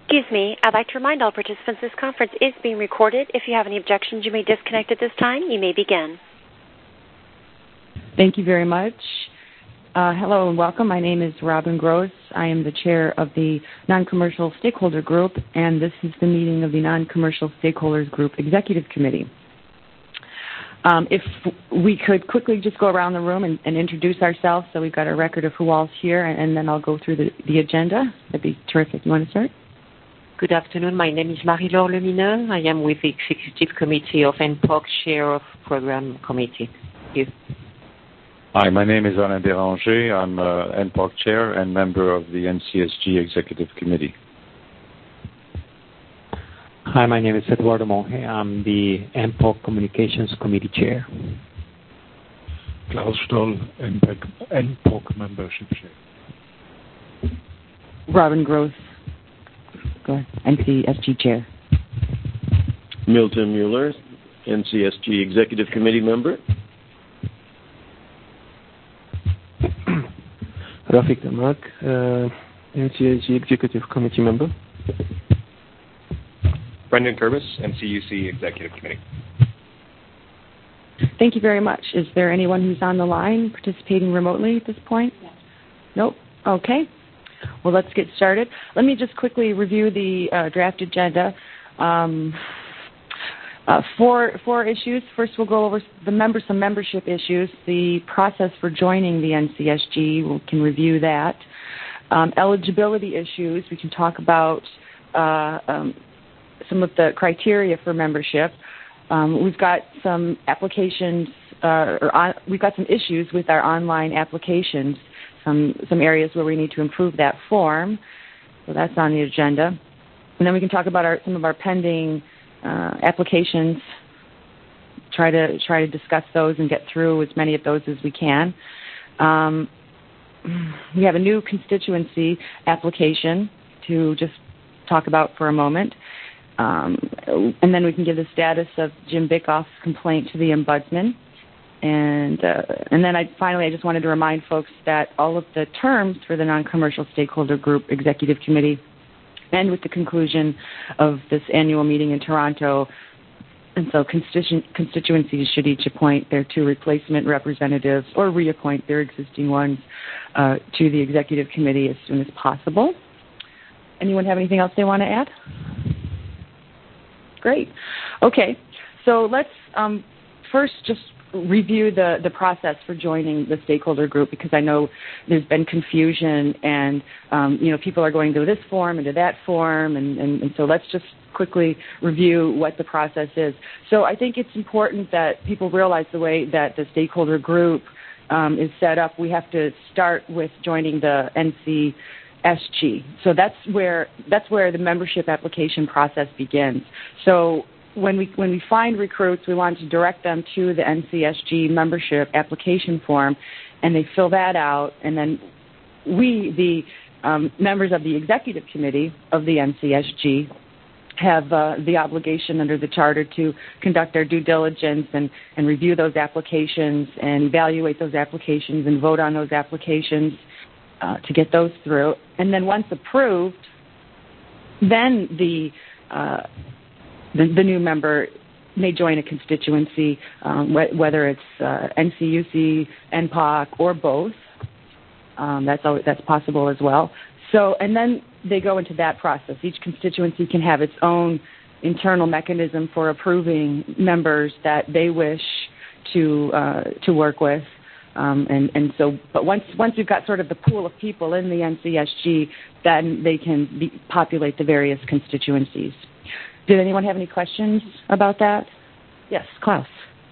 Excuse me. I'd like to remind all participants this conference is being recorded. If you have any objections, you may disconnect at this time. You may begin. Thank you very much. Hello and welcome. My name is Robin Gross. I am the chair of the Non-Commercial Stakeholder Group, and this is the meeting of the Non-Commercial Stakeholders Group Executive Committee. If we could quickly just go around the room and introduce ourselves so we've got a record of who all's here, and then I'll go through the agenda. That'd be terrific. You want to start? Good afternoon. My name is Marie-Laure Lemineux. I am with the Executive Committee of NPOC, Chair of Program Committee. Thank you. Hi, my name is Alain Béranger. I'm NPOC Chair and member of the NCSG Executive Committee. Hi, my name is Eduardo Monge. I'm the NPOC Communications Committee Chair. Klaus Stoll, NPOC Membership Chair. Robin Gross, go ahead, NCSG Chair. Milton Mueller, NCSG Executive Committee Member. Rafik Damak, NCSG Executive Committee Member. Brendan Kurbis, NCUC Executive Committee. Thank you very much. Is there anyone who's on the line participating remotely at this point? Yes. Nope. Okay. Well, let's get started. Let me just quickly review the draft agenda. Four issues. First, we'll go over some membership issues, the process for joining the NCSG. We can review that. Eligibility issues. We can talk about some of the criteria for membership. We've got some applications, we've got some issues with our online applications, some areas where we need to improve that form. So that's on the agenda. And then we can talk about some of our pending applications, try to discuss those and get through as many of those as we can. We have a new constituency application to just talk about for a moment. And then we can give the status of Jim Bickoff's complaint to the Ombudsman. And then finally, I just wanted to remind folks that all of the terms for the Non-Commercial Stakeholder Group Executive Committee end with the conclusion of this annual meeting in Toronto. And so constituencies should each appoint their 2 replacement representatives or reappoint their existing ones to the Executive Committee as soon as possible. Anyone have anything else they want to add? Great. Okay. So let's first just review the process for joining the stakeholder group, because I know there's been confusion and, people are going to this form and to that form. And so let's just quickly review what the process is. So I think it's important that people realize the way that the stakeholder group is set up. We have to start with joining the NCSG. So that's where the membership application process begins. So when we find recruits, we want to direct them to the NCSG membership application form, and they fill that out, and then we, the members of the executive committee of the NCSG, have the obligation under the charter to conduct our due diligence and review those applications and evaluate those applications and vote on those applications to get those through. And then once approved, then the new member may join a constituency, whether it's NCUC, NPOC, or both. That's possible as well. So, and then they go into that process. Each constituency can have its own internal mechanism for approving members that they wish to work with. And so, but once you've got sort of the pool of people in the NCSG, then they can populate the various constituencies. Did anyone have any questions about that? Yes, Klaus.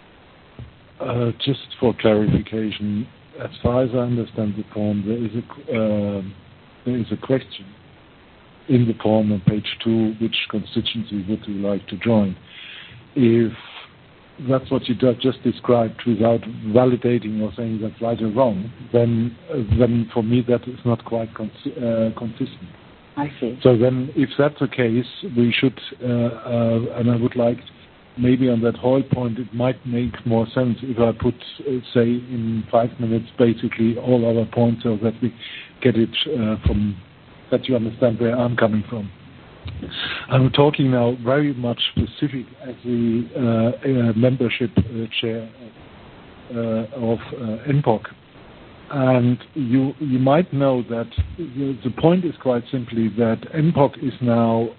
Just for clarification, as far as I understand the form, there is a question in the form on page 2, which constituency would you like to join? If that's what you just described without validating or saying that's right or wrong, then for me that is not quite consistent. I see. So then if that's the case, we should, and I would like, maybe on that whole point, it might make more sense if I put, say, in 5 minutes, basically all our points so that we get it that you understand where I'm coming from. I'm talking now very much specific as the membership chair of NPOC. And you might know that the point is quite simply that NPOC is now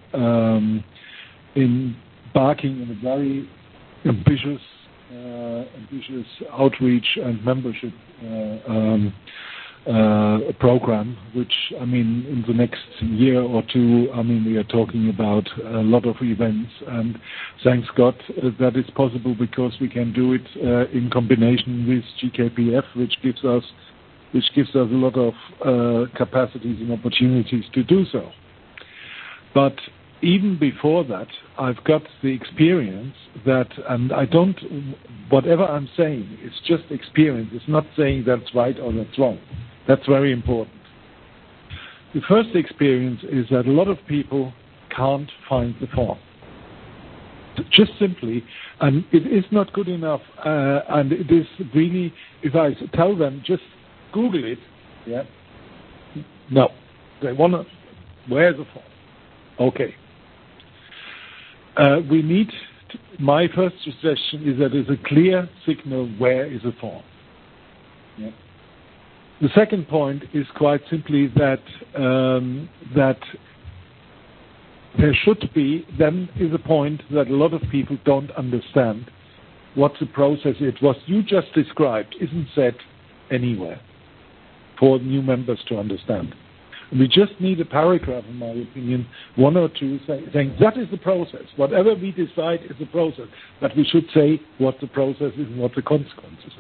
embarking in a very ambitious outreach and membership program, which, I mean, in the next year or two, I mean, we are talking about a lot of events, and thanks God that is possible because we can do it in combination with GKPF, which gives us a lot of capacities and opportunities to do so. But even before that, I've got the experience that, and whatever I'm saying is just experience. It's not saying that's right or that's wrong. That's very important. The first experience is that a lot of people can't find the form. Just simply, and it is not good enough, and it is really, if I tell them, just Google it, yeah, no. They want to, where's the form? Okay. We need, my first suggestion is that there's a clear signal where is the form. Yeah. The second point is quite simply that there should be, then is a point that a lot of people don't understand what the process is. What you just described isn't said anywhere for new members to understand. We just need a paragraph, in my opinion, one or two, saying that is the process. Whatever we decide is the process. But we should say what the process is and what the consequences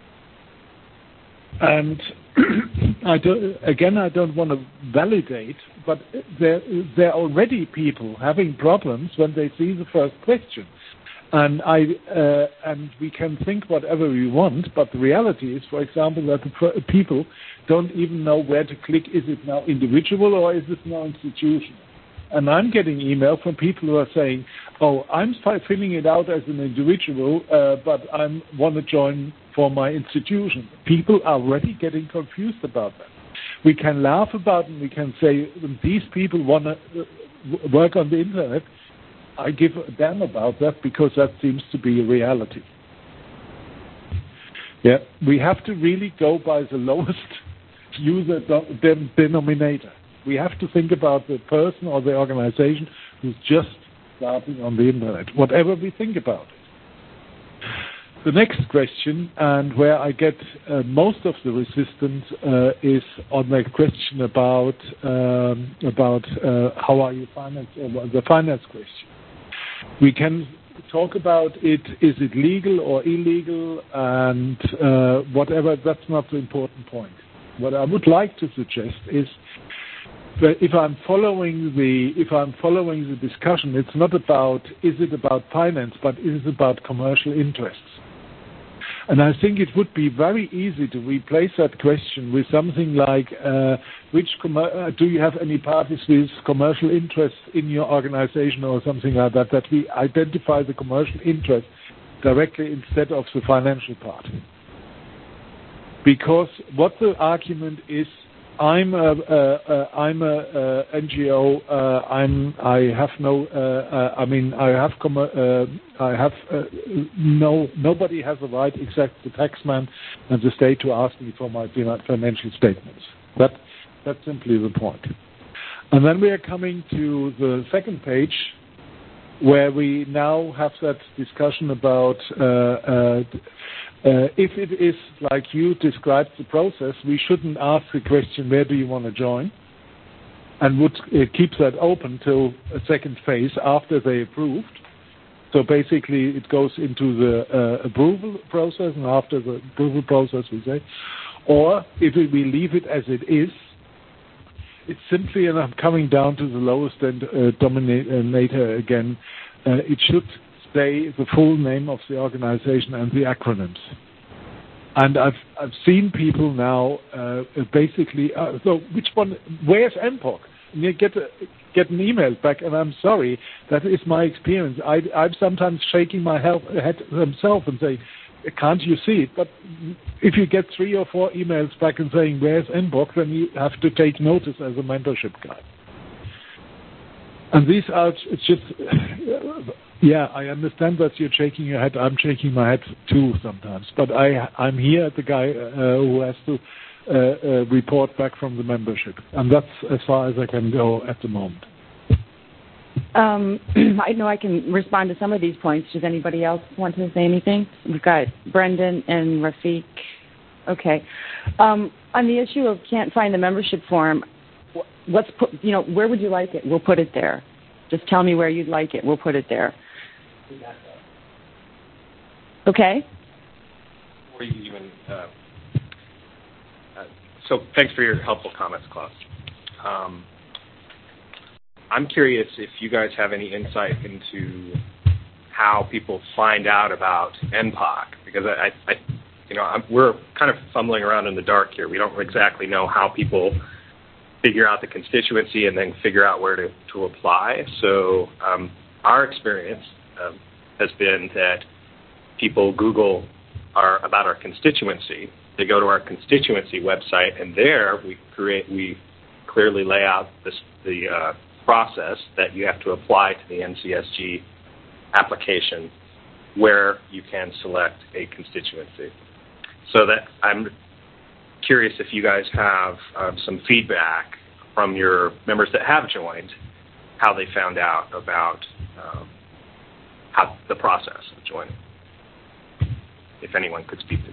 are. And I don't want to validate, but there are already people having problems when they see the first question. And we can think whatever we want, but the reality is, for example, that the people don't even know where to click. Is it now individual or is it now institutional? And I'm getting email from people who are saying, oh, I'm filling it out as an individual, but I want to join for my institution. People are already getting confused about that. We can laugh about it and we can say, these people want to work on the Internet. I give a damn about that because that seems to be a reality. Yeah, we have to really go by the lowest user denominator. We have to think about the person or the organization who's just starting on the Internet, whatever we think about it. The next question, and where I get most of the resistance, is on the question about how are you financed, or the finance question. We can talk about it, is it legal or illegal, and whatever, that's not the important point. What I would like to suggest is that if I'm following the discussion, it's not about is it about finance, but is it about commercial interests. And I think it would be very easy to replace that question with something like, do you have any parties with commercial interests in your organization or something like that, that we identify the commercial interest directly instead of the financial part. Because what the argument is, I'm a NGO. Nobody has a right except the taxman and the state to ask me for my financial statements. That's simply the point. And then we are coming to the second page, where we now have that discussion about if it is like you described the process, we shouldn't ask the question, where do you want to join? And would keep that open till a second phase after they approved. So basically it goes into the approval process, and after the approval process we say, or if we leave it as it is, it's simply, and I'm coming down to the lowest denominator again, it should say the full name of the organization and the acronyms. And I've seen people now basically, so which one, where's NPOC? And you get an email back, and I'm sorry, that is my experience. I'm sometimes shaking my head myself and saying, can't you see it? But if you get 3 or 4 emails back and saying, where's NPOC, then you have to take notice as a mentorship guy. And these are just, yeah, I understand that you're shaking your head. I'm shaking my head too sometimes. But I'm here at the guy who has to report back from the membership. And that's as far as I can go at the moment. I know I can respond to some of these points. Does anybody else want to say anything? We've got Brendan and Rafiq. Okay. On the issue of can't find the membership form, let's put, where would you like it? We'll put it there. Just tell me where you'd like it. We'll put it there. Okay. Or you even, so thanks for your helpful comments, Klaus. I'm curious if you guys have any insight into how people find out about NPOC, because we're kind of fumbling around in the dark here. We don't exactly know how people figure out the constituency and then figure out where to apply. So our experience has been that people Google about our constituency. They go to our constituency website, and there we clearly lay out the process that you have to apply to the NCSG application, where you can select a constituency. So that I'm curious if you guys have some feedback from your members that have joined, how they found out about how the process of joining. If anyone could speak to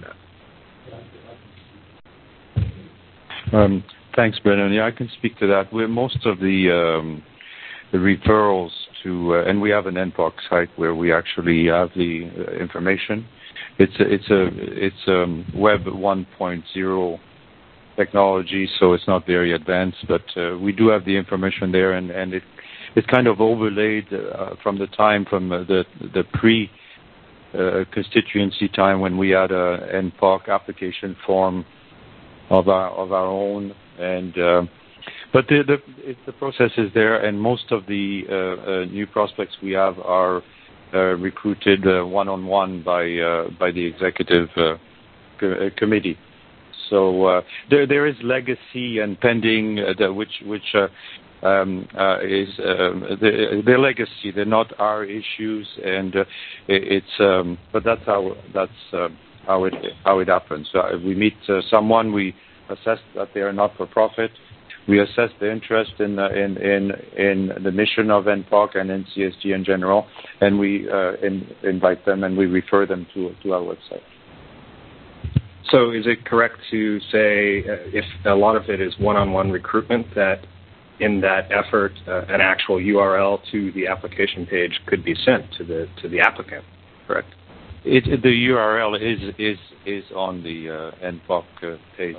that. Thanks, Brendan. Yeah, I can speak to that. Most of the referrals to, and we have an NPOC site where we actually have the information. It's Web 1.0 technology, so it's not very advanced, but we do have the information there, and it's kind of overlaid from the pre-constituency time when we had a NPOC application form of our own, and but the process is there, and most of the new prospects we have are recruited one-on-one by the executive committee. So there is legacy and pending, which is their legacy. They're not our issues, and it's. But that's how it happens. We meet someone, we assess that they are not for profit. We assess the interest in the mission of NPOC and NCSG in general, and we invite them and we refer them to our website. So is it correct to say, if a lot of it is one-on-one recruitment, that in that effort, an actual URL to the application page could be sent to the applicant, correct? The URL is on the NPOC page.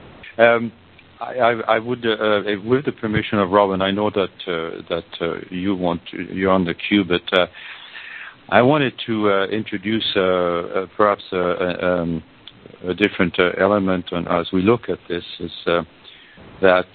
I would, with the permission of Robin, I know that you're on the queue, but I wanted to introduce perhaps a different element as we look at this, is that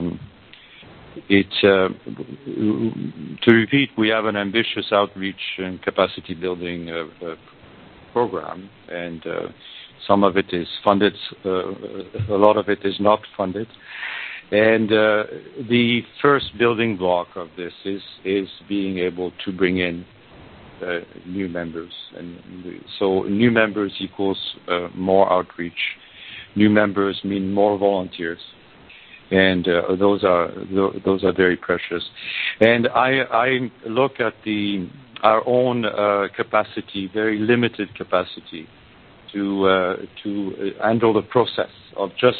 to repeat, we have an ambitious outreach and capacity building program, and some of it is funded, a lot of it is not funded. And the first building block of this is being able to bring in new members. And so new members equals more outreach. New members mean more volunteers. And those are very precious. And I look at our own capacity, very limited capacity, to handle the process of just,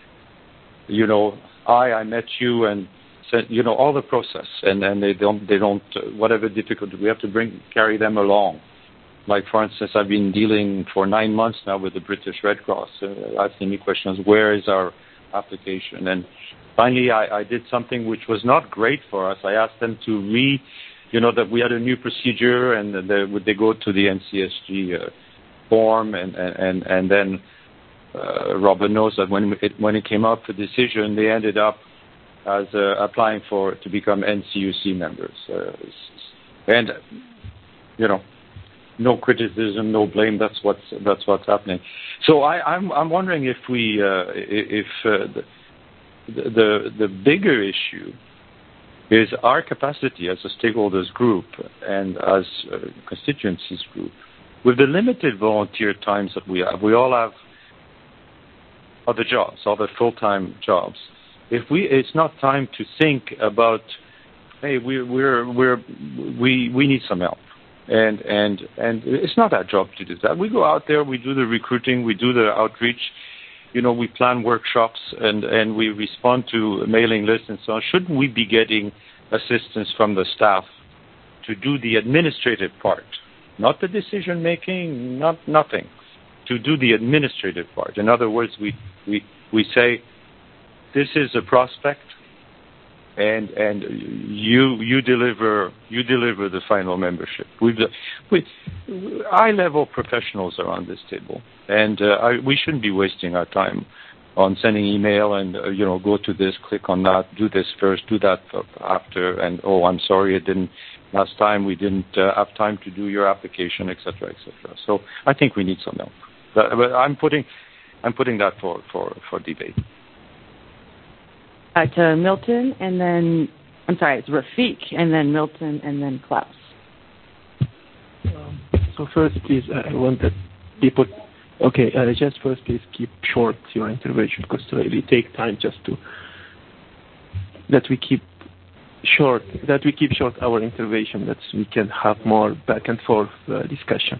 I met you and said, all the process, and they don't whatever difficulty we have to carry them along. Like, for instance, I've been dealing for 9 months now with the British Red Cross, asking me questions, where is our application? And finally, I did something which was not great for us. I asked them to that we had a new procedure, and they go to the NCSG form, and then Robin knows that when it came up for decision, they ended up as applying to become NCUC members, and no criticism, no blame. That's what's happening. So I'm wondering if the bigger issue is our capacity as a stakeholders group and as a constituencies group, with the limited volunteer times that we all have other jobs, other full-time jobs. It's not time to think about, hey, we need some help, and it's not our job to do that. We go out there, we do the recruiting, we do the outreach, we plan workshops, and we respond to mailing lists and so on. Shouldn't we be getting assistance from the staff to do the administrative part, not the decision making, nothing, to do the administrative part? In other words, we say, this is a prospect, and you deliver the final membership. High-level professionals are on this table, and we shouldn't be wasting our time on sending email and go to this, click on that, do this first, do that after, and I'm sorry, it didn't last time. We didn't have time to do your application, etc., etc. So I think we need some help. But I'm putting that for debate. To Milton, and then, I'm sorry, it's Rafik, and then Milton, and then Klaus. So first, please, I want that people, just first, please keep short your intervention, because it really take time just that we keep short our intervention, that we can have more back and forth discussion.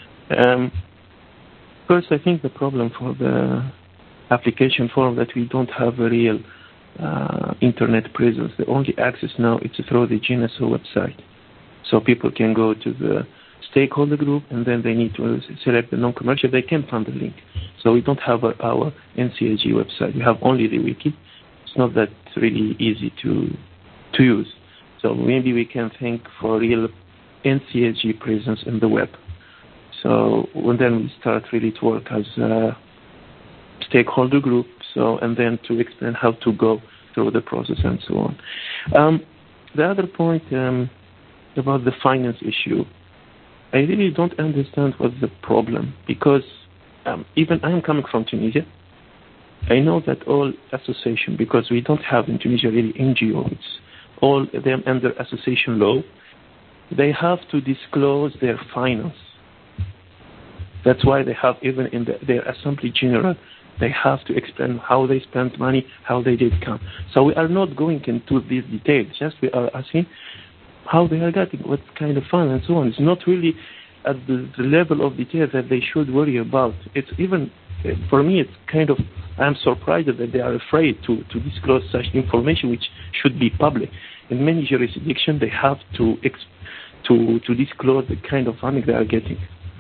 First, I think the problem for the application form that we don't have a real internet presence. The only access now is through the GNSO website. So people can go to the stakeholder group, and then they need to select the non-commercial. They can find the link. So we don't have our NCSG website. We have only the wiki. It's not that really easy to use. So maybe we can think for real NCSG presence in the web. So then we start really to work as a stakeholder group, and then to explain how to go through the process and so on. The other point about the finance issue, I really don't understand what's the problem, because even I'm coming from Tunisia. I know that all association, because we don't have in Tunisia really NGO, it's all them under association law, they have to disclose their finance. That's why they have, even in their Assembly General, they have to explain how they spent money, how they did come. So we are not going into these details, just we are asking how they are getting, what kind of fund and so on. It's not really at the level of detail that they should worry about. It's even, for me, it's kind of, I'm surprised that they are afraid to disclose such information which should be public. In many jurisdictions, they have to disclose the kind of funding they are getting.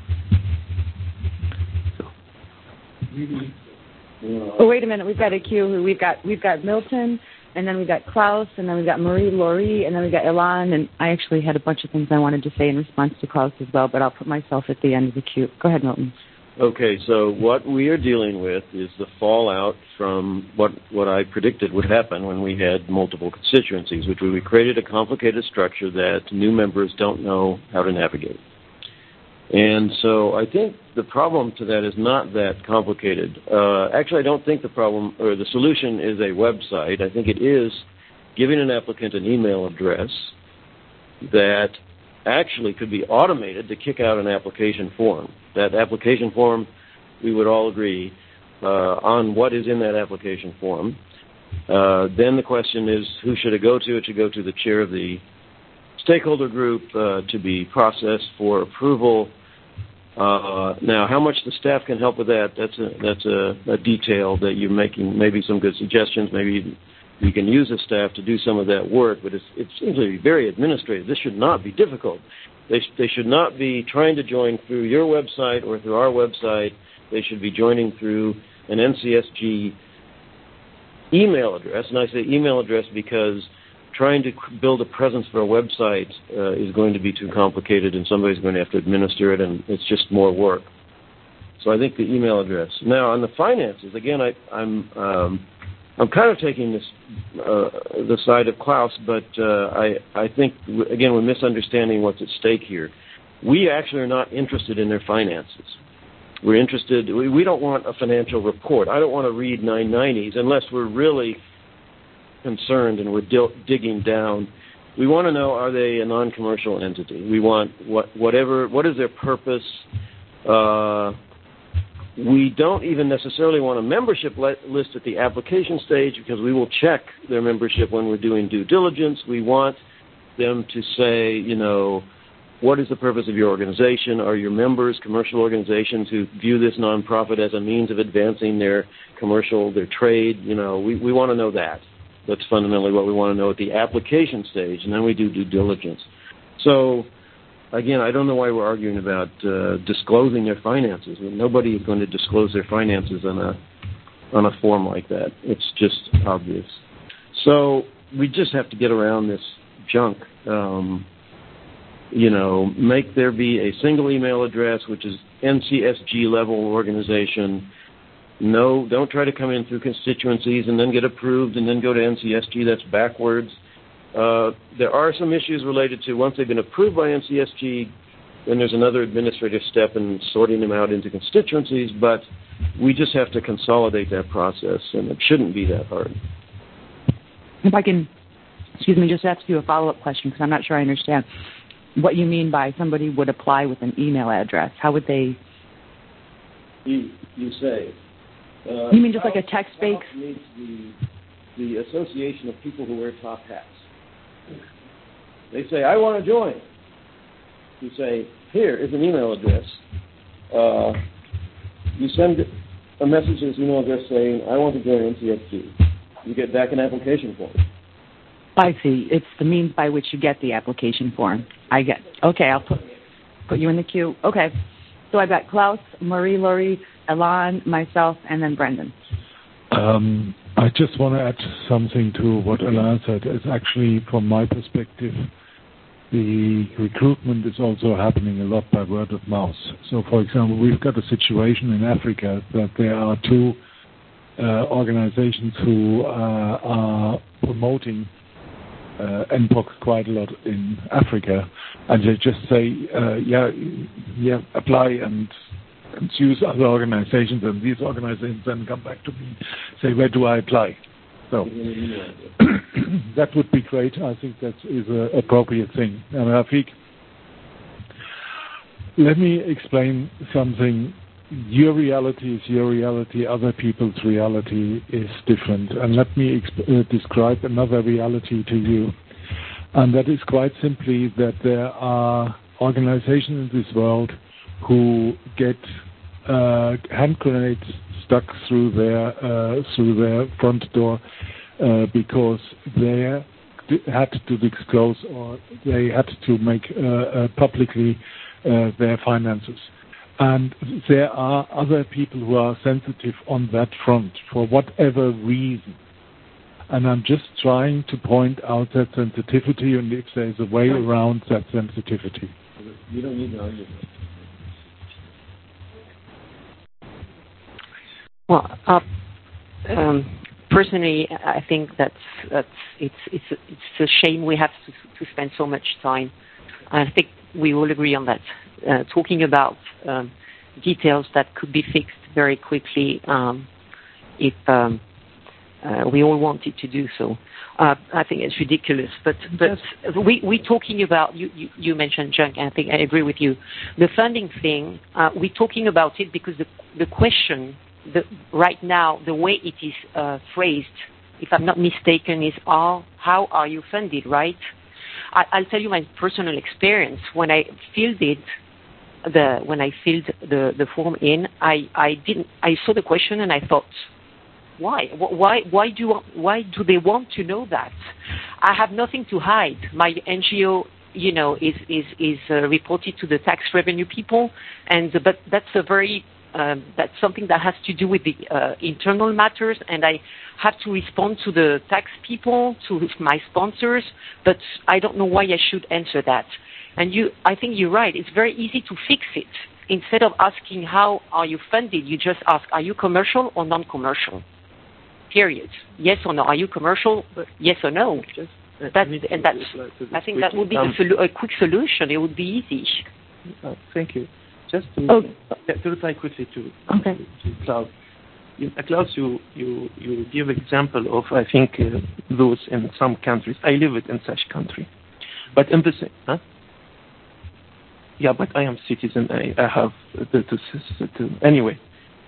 Oh, wait a minute. We've got a queue. We've got Milton, and then we've got Klaus, and then we've got Marie-Laurie, and then we've got Ilan, and I actually had a bunch of things I wanted to say in response to Klaus as well, but I'll put myself at the end of the queue. Go ahead, Milton. Okay, so what we are dealing with is the fallout from what I predicted would happen when we had multiple constituencies, which we created a complicated structure that new members don't know how to navigate. And so I think the problem to that is not that complicated. Actually, I don't think the problem or the solution is a website. I think it is giving an applicant an email address that actually could be automated to kick out an application form. That application form, we would all agree on what is in that application form. Then the question is, who should it go to? It should go to the chair of the stakeholder group to be processed for approval. Now, how much the staff can help with that, that's a detail that you're making, maybe some good suggestions. Maybe you can use the staff to do some of that work, but it seems to be very administrative. This should not be difficult. They should not be trying to join through your website or through our website. They should be joining through an NCSG email address. And I say email address because trying to build a presence for a website is going to be too complicated, and somebody's going to have to administer it, and it's just more work. So I think the email address. Now, on the finances, again, I'm kind of taking this the side of Klaus, but I think, again, we're misunderstanding what's at stake here. We actually are not interested in their finances. We're interested, we don't want a financial report. I don't want to read 990s unless we're really concerned and we're digging down, we want to know, are they a non-commercial entity? We want what is their purpose? We don't even necessarily want a membership list at the application stage because we will check their membership when we're doing due diligence. We want them to say, what is the purpose of your organization? Are your members commercial organizations who view this nonprofit as a means of advancing their trade? We want to know that. That's fundamentally what we want to know at the application stage, and then we do due diligence. So, again, I don't know why we're arguing about disclosing their finances. Nobody is going to disclose their finances on a form like that. It's just obvious. So we just have to get around this junk. Make there be a single email address, which is NCSG level organization. No, don't try to come in through constituencies and then get approved and then go to NCSG. That's backwards. There are some issues related to once they've been approved by NCSG, then there's another administrative step in sorting them out into constituencies, but we just have to consolidate that process, and it shouldn't be that hard. If I can, just ask you a follow-up question, because I'm not sure I understand what you mean by somebody would apply with an email address. How would they? You say. You mean just like a text-based? Needs the association of people who wear top hats. They say, I want to join. You say, here is an email address. You send a message to this email address saying, I want to join NCSG. You get back an application form. I see. It's the means by which you get the application form. I get. Okay, I'll put you in the queue. Okay. So I've got Klaus, Marie-Laurie, Elan, myself, and then Brendan. I just want to add something to what Elan said. It's actually, from my perspective, the recruitment is also happening a lot by word of mouth. So, for example, we've got a situation in Africa that there are two organizations who are promoting NPOC quite a lot in Africa, and they just say, apply and choose other organizations, and these organizations then come back to me, say, where do I apply? So that would be great. I think that is an appropriate thing. And Rafik, let me explain something. Your reality is your reality. Other people's reality is different. And let me describe another reality to you. And that is quite simply that there are organizations in this world who get hand grenades stuck through their front door because they had to disclose or they had to make publicly their finances. And there are other people who are sensitive on that front for whatever reason. And I'm just trying to point out that sensitivity and if there's a way around that sensitivity. You don't need to argue that. Well, personally, I think it's a shame we have to spend so much time. I think we all agree on that. Talking about details that could be fixed very quickly if we all wanted to do so. I think it's ridiculous. But we're talking about, you mentioned junk, and I think I agree with you. The funding thing, we're talking about it because the question right now, the way it is phrased, if I'm not mistaken, is how are you funded, right? I'll tell you my personal experience. When I filled the form in, I saw the question and I thought, why do they want to know that? I have nothing to hide. My NGO, is reported to the tax revenue people, but that's that's something that has to do with the internal matters, and I have to respond to the tax people, to my sponsors, but I don't know why I should answer that. And I think you're right. It's very easy to fix it. Instead of asking how are you funded, you just ask, are you commercial or non-commercial? Period. Yes or no. Are you commercial? Yes or no. I think that would be a quick solution. It would be easy. Thank you. Just to reply quickly to Klaus. Klaus, you give example of, I think, those in some countries. I live in such country. But in the same, yeah, but I am citizen. I have anyway.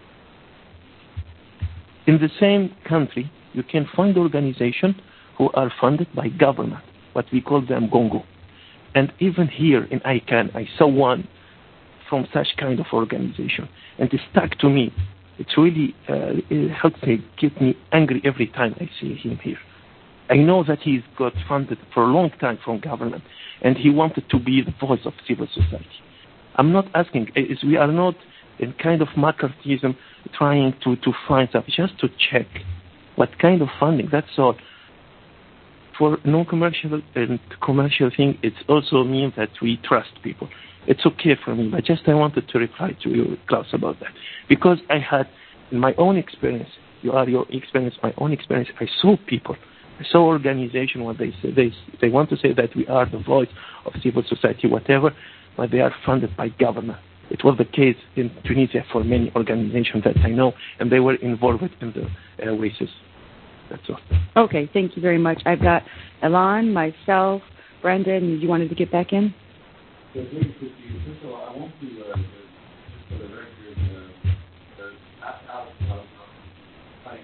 In the same country, you can find organizations who are funded by government, what we call them Gongo. And even here in ICANN, I saw one from such kind of organization, and it stuck to me. It really it helps me, get me angry every time I see him here. I know that he's got funded for a long time from government, and he wanted to be the voice of civil society. I'm not asking, we are not in kind of McCarthyism trying to find stuff, just to check what kind of funding, that's all. For non-commercial and commercial thing, it also means that we trust people. It's okay for me, but just I wanted to reply to you, Klaus, about that. Because I had, in my own experience, your experience, my own experience, I saw people, I saw organizations when they say, they want to say that we are the voice of civil society, whatever, but they are funded by government. It was the case in Tunisia for many organizations that I know, and they were involved in the races. That's all. Okay, thank you very much. I've got Elan, myself, Brendan. You wanted to get back in? I want to, just for the record, ask Alex about time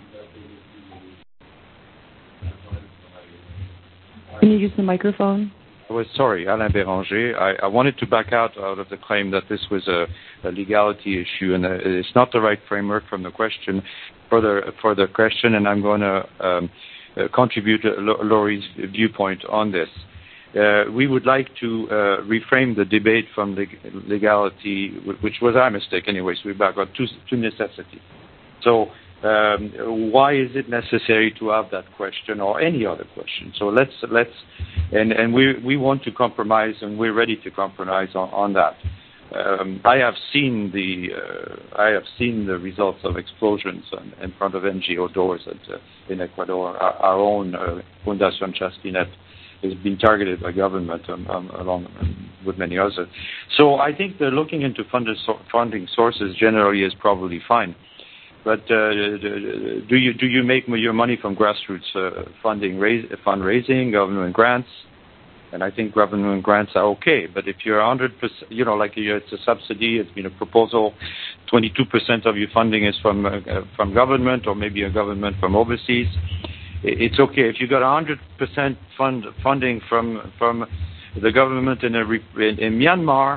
that Can you use the microphone? Sorry, Alain Béranger. I wanted to back out of the claim that this was a legality issue, and it's not the right framework from the question for the question, and I'm going to contribute Laurie's viewpoint on this. We would like to reframe the debate from legality, which was our mistake anyway, so we back on to necessity. So why is it necessary to have that question or any other question? So let's and we want to compromise, and we're ready to compromise on that. I have seen the results of explosions in front of NGO doors in Ecuador. Our own Fundación Chastinet has been targeted by government along with many others. So I think that looking into funding sources generally is probably fine. But do you make your money from grassroots fundraising, government grants? And I think government grants are okay. But if you're 100%, it's a subsidy, it's been a proposal, 22% of your funding is from government or maybe a government from overseas. It's okay. If you got 100% funding from the government in Myanmar,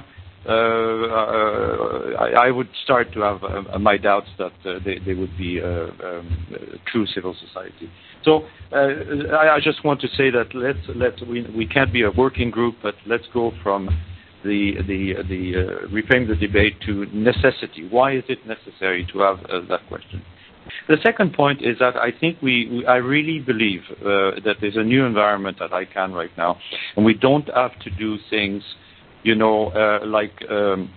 I would start to have my doubts that they would be true civil society. So I just want to say that we can't be a working group, but let's go from reframe the debate to necessity. Why is it necessary to have that question? The second point is that I think I really believe that there's a new environment at ICANN right now, and we don't have to do things, like on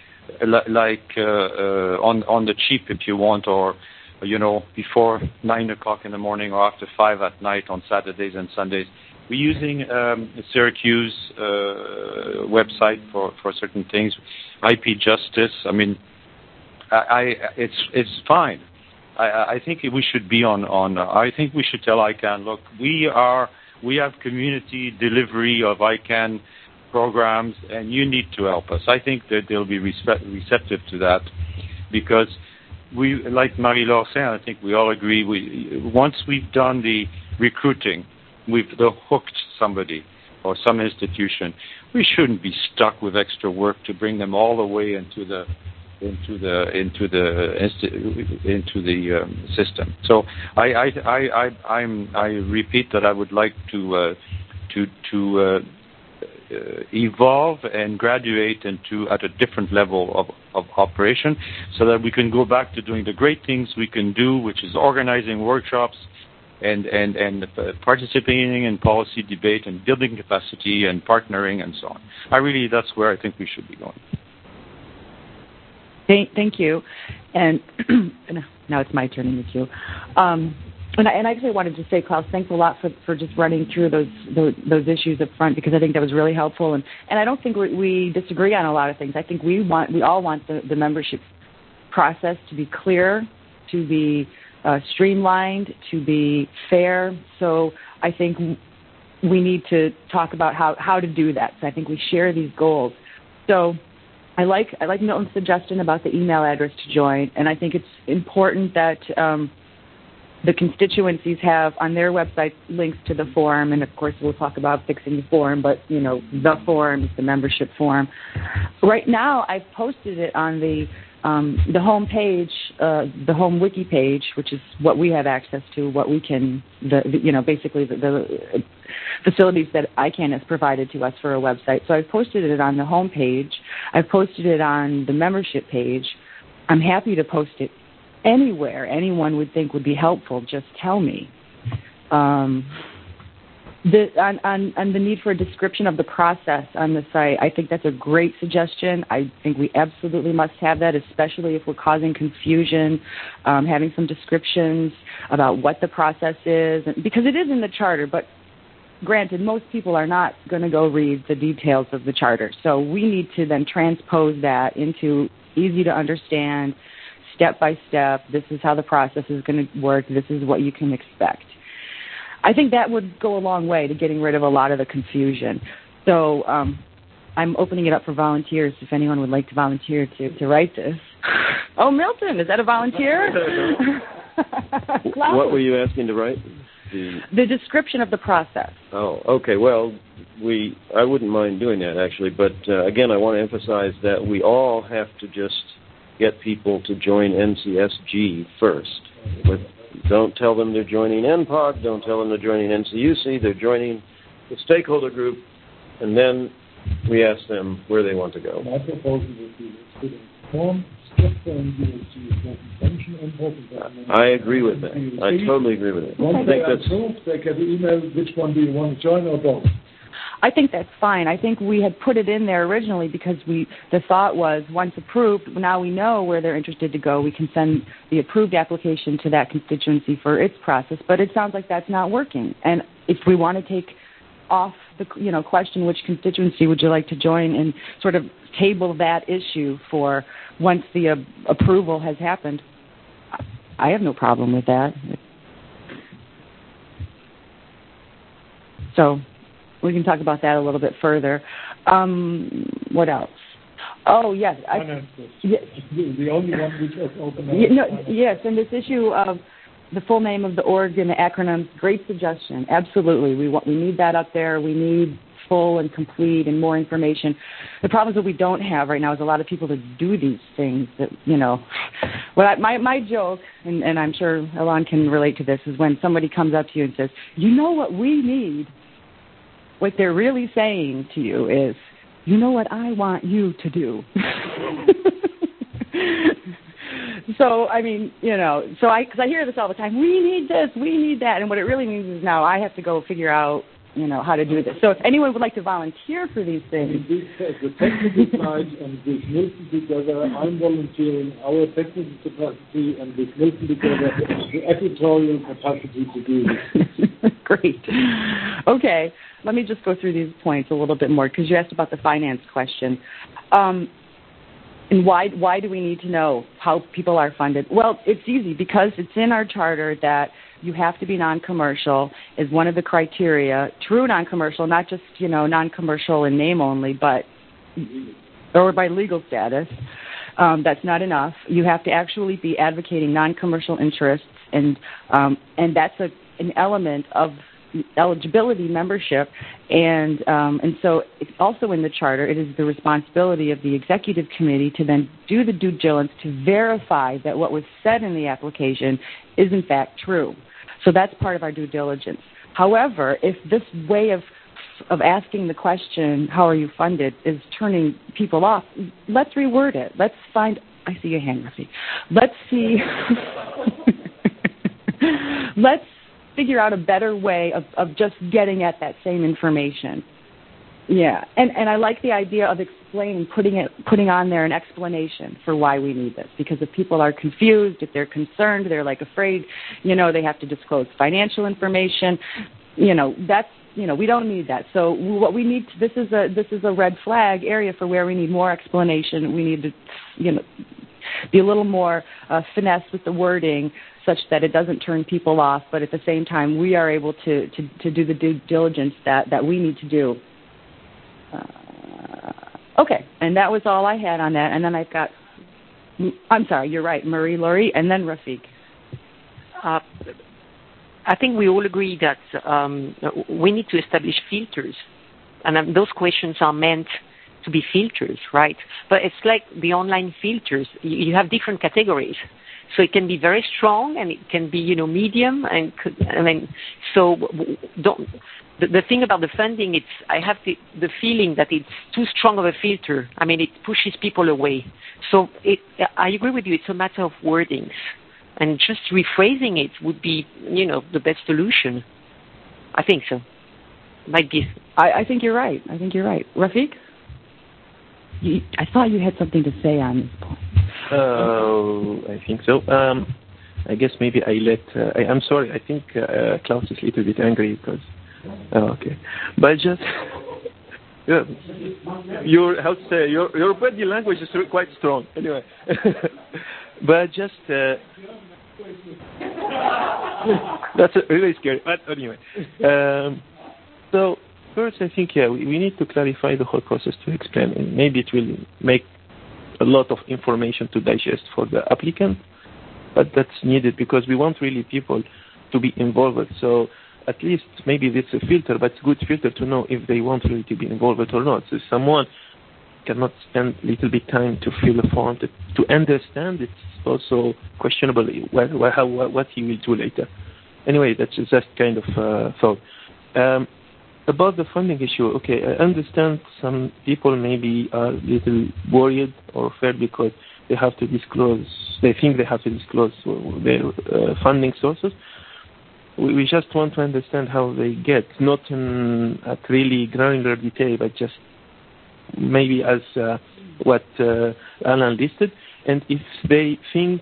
the cheap, if you want, or before 9 o'clock in the morning or after 5 at night on Saturdays and Sundays. We're using Syracuse website for certain things, IP Justice. I mean, it's fine. I think we should be on. I think we should tell ICANN, look, we have community delivery of ICANN programs, and you need to help us. I think that they'll be receptive to that, because we, like Marie-Laure said, I think we all agree, once we've done the recruiting, we've hooked somebody or some institution, we shouldn't be stuck with extra work to bring them all the way into the system. So I repeat that I would like to evolve and graduate at a different level of operation, so that we can go back to doing the great things we can do, which is organizing workshops and participating in policy debate and building capacity and partnering and so on. That's where I think we should be going. Thank you. And now it's my turn in the queue. And I actually wanted to say, Klaus, thanks a lot for just running through those issues up front, because I think that was really helpful. And I don't think we disagree on a lot of things. I think we all want the membership process to be clear to be streamlined, to be fair. So I think we need to talk about how to do that. So I think we share these goals. So I like Milton's suggestion about the email address to join, and I think it's important that the constituencies have on their website links to the forum, and of course we'll talk about fixing the forum, but the forum is the membership forum. Right now I've posted it on the home page, the home wiki page, which is what we have access to, what we can, basically the facilities that ICANN has provided to us for a website. So I've posted it on the home page. I've posted it on the membership page. I'm happy to post it anywhere anyone would think would be helpful. Just tell me. On the need for a description of the process on the site, I think that's a great suggestion. I think we absolutely must have that, especially if we're causing confusion, having some descriptions about what the process is, because it is in the charter, but granted, most people are not going to go read the details of the charter. So we need to then transpose that into easy to understand, step by step. This is how the process is going to work. This is what you can expect. I think that would go a long way to getting rid of a lot of the confusion. So I'm opening it up for volunteers if anyone would like to volunteer to write this. Oh, Milton, is that a volunteer? What were you asking to write? The description of the process. Oh, okay. Well, I wouldn't mind doing that, actually. But, again, I want to emphasize that we all have to just get people to join NCSG first. Don't tell them they're joining NPOG. Don't tell them they're joining NCUC. They're joining the stakeholder group, and then we ask them where they want to go. My proposal would be to form I agree with that. I totally agree with it. Once they are approved, they get an email, which one do you want to join or both? I think that's fine. I think we had put it in there originally because the thought was once approved, now we know where they're interested to go. We can send the approved application to that constituency for its process, but it sounds like that's not working. And if we want to take off the question, which constituency would you like to join, and sort of table that issue for once the approval has happened, I have no problem with that. So we can talk about that a little bit further. What else? Oh, yes. The only one which is open. Yes, and this issue of the full name of the org and the acronyms, great suggestion. Absolutely. We need that up there. We need full and complete and more information. The problem that we don't have right now is a lot of people that do these things that, my joke, and I'm sure Alon can relate to this, is when somebody comes up to you and says, you know what we need? What they're really saying to you is, you know what I want you to do. So, because I hear this all the time, we need this, we need that, and what it really means is now I have to go figure out, how to do this. So if anyone would like to volunteer for these things. The technical side, and with Milton together, I'm volunteering our technical capacity, and with Milton together, the editorial capacity to do this. Great. Okay, let me just go through these points a little bit more, because you asked about the finance question. And why do we need to know how people are funded? Well, it's easy, because it's in our charter that you have to be non-commercial is one of the criteria. True non-commercial, not just, non-commercial in name only, but or by legal status. That's not enough. You have to actually be advocating non-commercial interests, and that's an element of eligibility membership, and so it's also in the charter. It is the responsibility of the executive committee to then do the due diligence to verify that what was said in the application is in fact true. So that's part of our due diligence. However, if this way of asking the question, how are you funded, is turning people off, let's reword it. Let's find, I see your hand, Ruffy. Let's see, let's figure out a better way of just getting at that same information. Yeah, and I like the idea of explaining, putting on there an explanation for why we need this. Because if people are confused, if they're concerned, they're afraid, they have to disclose financial information. That's we don't need that. So what we need, this is a red flag area for where we need more explanation. We need to be a little more finesse with the wording such that it doesn't turn people off, but at the same time we are able to do the due diligence that we need to do. Okay, and that was all I had on that. And then I've got, I'm sorry, you're right, Marie-Laurie, and then Rafiq. I think we all agree that we need to establish filters, and those questions are meant to be filters, right? But it's like the online filters. You have different categories. So it can be very strong, and it can be, medium, The thing about the funding, I have the feeling that it's too strong of a filter. I mean, it pushes people away. So I agree with you. It's a matter of wordings, and just rephrasing it would be, the best solution. I think so. Might be. I think you're right. Rafiq, I thought you had something to say on this point. I think so. I guess maybe I let. I'm sorry. I think Klaus is a little bit angry because. Okay, but just your body language is quite strong. Anyway, but just that's really scary. But anyway, so first I think we need to clarify the whole process to explain, and maybe it will make a lot of information to digest for the applicant, but that's needed because we want really people to be involved. So at least maybe it's a filter, but it's a good filter to know if they want really to be involved or not. So if someone cannot spend a little bit time to fill a form to understand, it's also questionable what he will do later. Anyway, that's just kind of thought. About the funding issue, okay, I understand some people maybe are a little worried or afraid because they think they have to disclose their funding sources. We just want to understand how they get, not in a really granular detail, but just maybe as what Alan listed. And if they think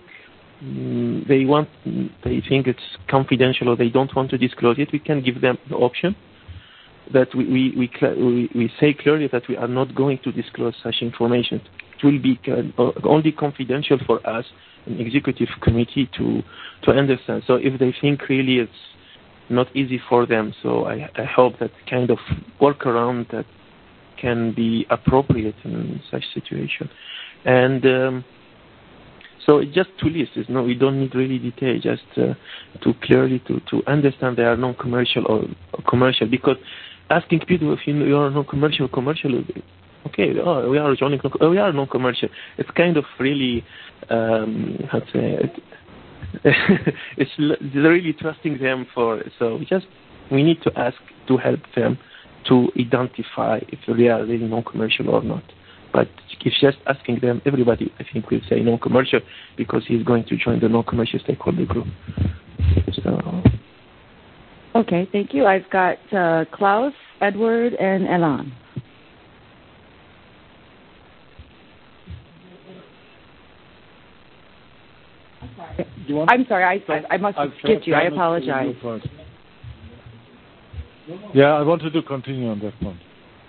it's confidential or they don't want to disclose it, we can give them the option that we say clearly that we are not going to disclose such information. It will be only confidential for us, an executive committee, to understand. So if they think really it's not easy for them, so I hope that kind of workaround that can be appropriate in such situation. And so it's just to list. We don't need really detail, just to clearly to understand they are non-commercial or commercial. Because asking people if you are non-commercial, okay, we are joining. We are non-commercial. It's kind of really, it's really trusting them so we need to ask to help them to identify if they are really non-commercial or not. But if just asking them, everybody I think will say non-commercial because he's going to join the non-commercial stakeholder group. So. Okay, thank you. I've got Klaus, Edward, and Elan. I'm sorry, I must have skipped you. I apologize. Yeah, I wanted to continue on that point.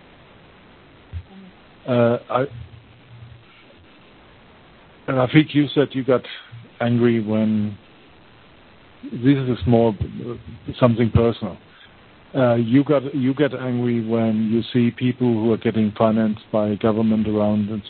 Rafiq, you said you got angry when this is something personal. You get angry when you see people who are getting financed by government around and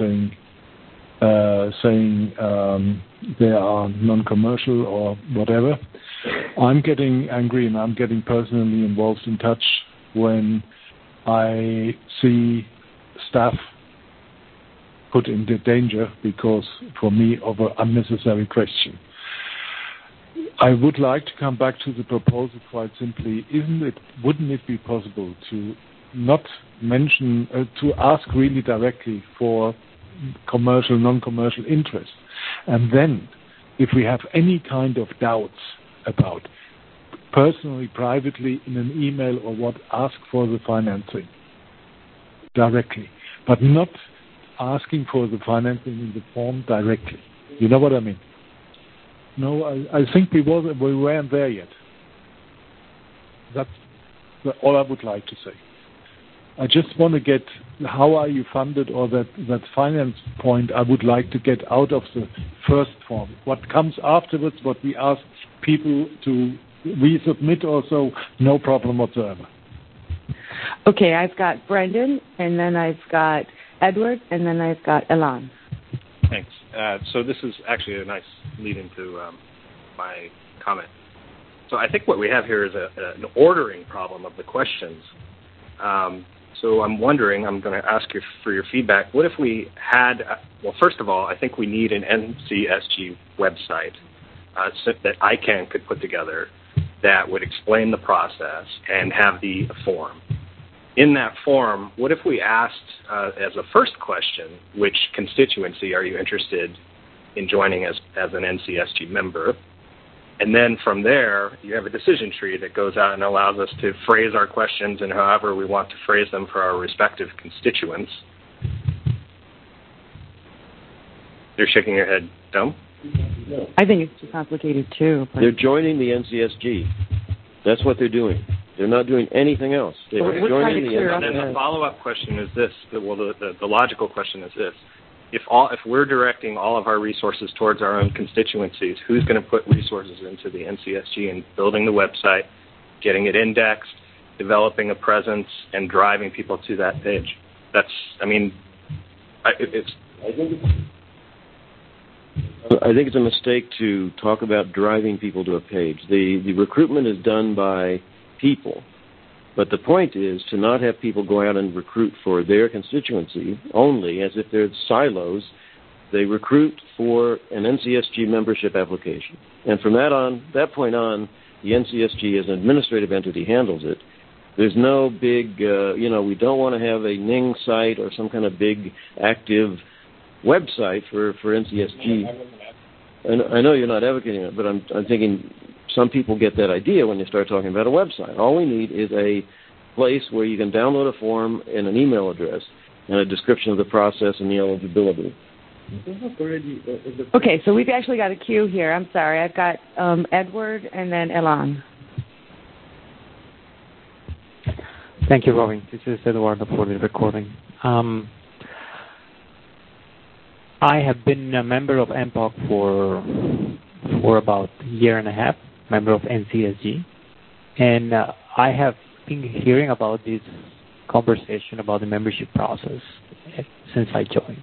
saying they are non-commercial or whatever. I'm getting angry and I'm getting personally involved in touch when I see staff put into danger because, for me, of an unnecessary question. I would like to come back to the proposal quite simply. Wouldn't it be possible to not mention, to ask really directly for commercial, non-commercial interest, and then, if we have any kind of doubts about personally, privately, in an email or what, ask for the financing directly, but not asking for the financing in the form directly. You know what I mean? No, I think we weren't there yet. That's all I would like to say. I just want to get how are you funded, or that finance point I would like to get out of the first form. What comes afterwards, what we ask people to resubmit also, no problem whatsoever. Okay, I've got Brendan, and then I've got Edward, and then I've got Elan. Thanks. So this is actually a nice lead into my comment. So I think what we have here is an ordering problem of the questions. So I'm wondering, I'm going to ask you for your feedback. What if we had, well, first of all, I think we need an NCSG website that ICANN could put together that would explain the process and have the form. In that form, what if we asked as a first question, which constituency are you interested in joining as an NCSG member? And then from there, you have a decision tree that goes out and allows us to phrase our questions in however we want to phrase them for our respective constituents. You're shaking your head, no? I think it's too complicated, too. They're joining the NCSG. That's what they're doing. They're not doing anything else. They're joining the NCSG. And then the follow-up question is this. Well, the logical question is this. If we're directing all of our resources towards our own constituencies, who's going to put resources into the NCSG and building the website, getting it indexed, developing a presence, and driving people to that page? I think it's a mistake to talk about driving people to a page. The recruitment is done by people. But the point is to not have people go out and recruit for their constituency only, as if they're silos. They recruit for an NCSG membership application. And from that point on, the NCSG as an administrative entity handles it. There's no big, we don't want to have a Ning site or some kind of big active website for NCSG. And I know you're not advocating it, but I'm thinking some people get that idea when you start talking about a website. All we need is a place where you can download a form and an email address and a description of the process and the eligibility. Okay, so we've actually got a queue here. I'm sorry. I've got Edward and then Elan. Thank you, Robin. This is Eduardo for the recording. I have been a member of MPOC for about a year and a half, member of NCSG, and I have been hearing about this conversation about the membership process since I joined.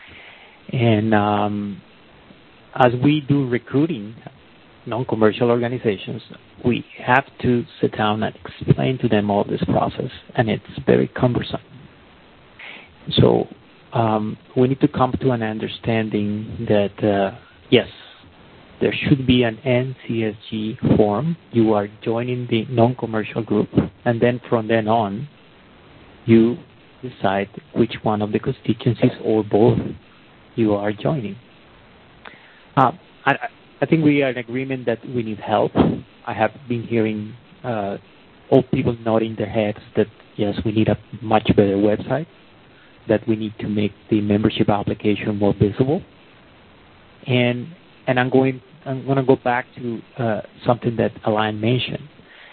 And as we do recruiting non-commercial organizations, we have to sit down and explain to them all this process, and it's very cumbersome. So we need to come to an understanding that, yes, there should be an NCSG form. You are joining the non-commercial group, and then from then on, you decide which one of the constituencies or both you are joining. I think we are in agreement that we need help. I have been hearing all people nodding their heads that, yes, we need a much better website, that we need to make the membership application more visible. And I'm going to go back to something that Alain mentioned,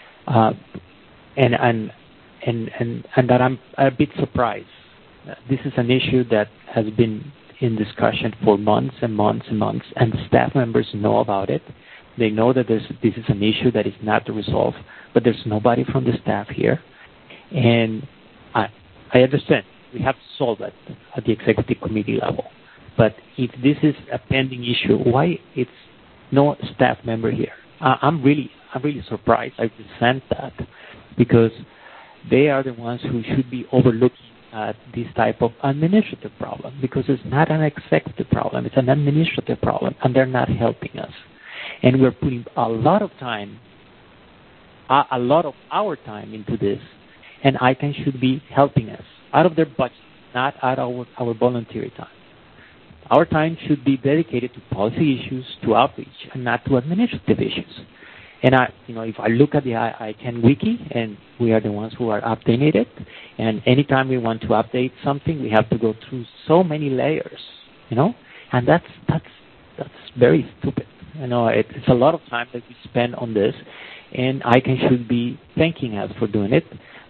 and that I'm a bit surprised. This is an issue that has been in discussion for months and months and months, and staff members know about it. They know that this is an issue that is not resolved, but there's nobody from the staff here. And I understand we have to solve it at the executive committee level. But if this is a pending issue, why it's no staff member here? I'm really surprised. I resent that, because they are the ones who should be overlooking this type of administrative problem, because it's not an executive problem, it's an administrative problem, and they're not helping us. And we're putting a lot of time, a lot of our time into this, and ICANN should be helping us out of their budget, not out of our voluntary time. Our time should be dedicated to policy issues, to outreach, and not to administrative issues. And if I look at the ICANN wiki, and we are the ones who are updating it, and anytime we want to update something, we have to go through so many layers, and that's very stupid. It's a lot of time that we spend on this, and ICANN should be thanking us for doing it. But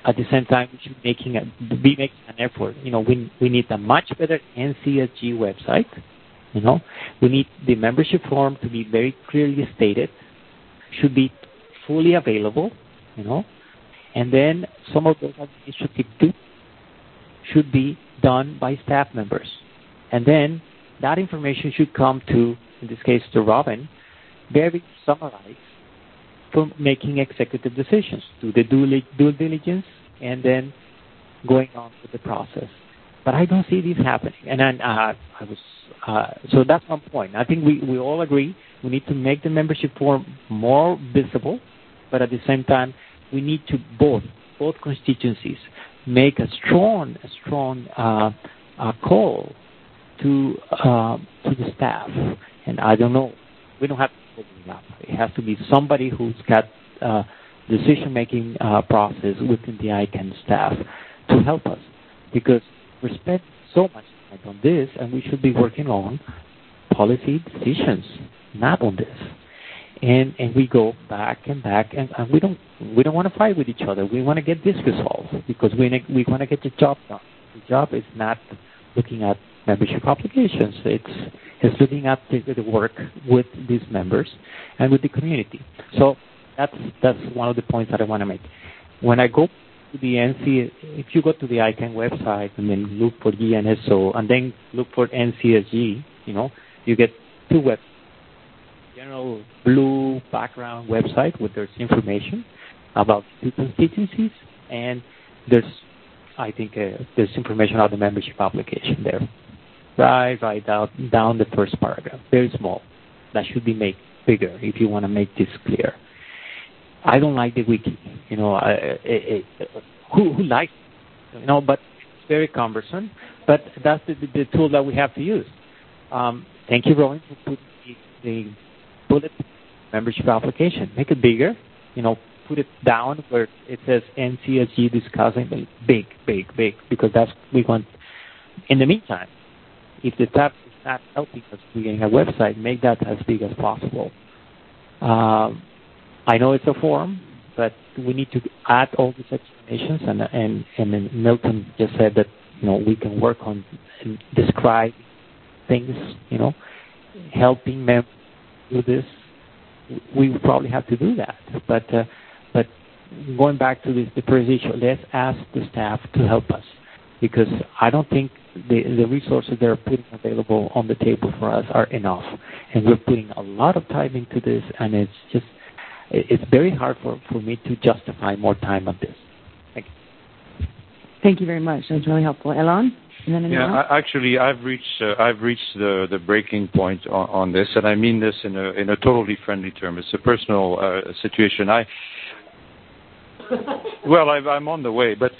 at the same time, we should be making an effort. We need a much better NCSG website. We need the membership form to be very clearly stated, should be fully available, and then some of those administrative duties should be done by staff members. And then that information should come to, in this case, to Robin, very summarized for making executive decisions, do the due diligence, and then going on with the process. But I don't see this happening. And then so that's one point. I think we all agree we need to make the membership form more visible, but at the same time, we need to both constituencies make a strong call to the staff. And I don't know, we don't have to open it up. It has to be somebody who's got decision-making process within the ICANN staff to help us, because we spend so much time on this, and we should be working on policy decisions, not on this. And we go back and we don't want to fight with each other. We want to get this resolved because we want to get the job done. The job is not looking at membership obligations. It's looking at the work with these members and with the community. So that's one of the points that I want to make. When I go to the if you go to the ICANN website and then look for GNSO and then look for NCSG, you get two websites. General blue background website with there's information about the constituencies, and there's information about the membership application there. Right down the first paragraph. Very small. That should be made bigger if you want to make this clear. I don't like the wiki. Who likes it? But it's very cumbersome. But that's the tool that we have to use. Thank you, Rowan, for putting the bullet membership application. Make it bigger. Put it down where it says NCSG discussing big, because that's what we want. In the meantime, if the staff is not helping us creating a website, make that as big as possible. I know it's a form, but we need to add all these explanations, and Milton just said that we can work on and describe things, helping members do this. We would probably have to do that, but going back to the first issue, let's ask the staff to help us, because I don't think the resources they're putting available on the table for us are enough, and we're putting a lot of time into this, and it's very hard for me to justify more time on this. Thank you. Thank you very much. That was really helpful. Elon? Actually, I've reached the breaking point on this, and I mean this in a totally friendly term. It's a personal situation. I'm on the way, but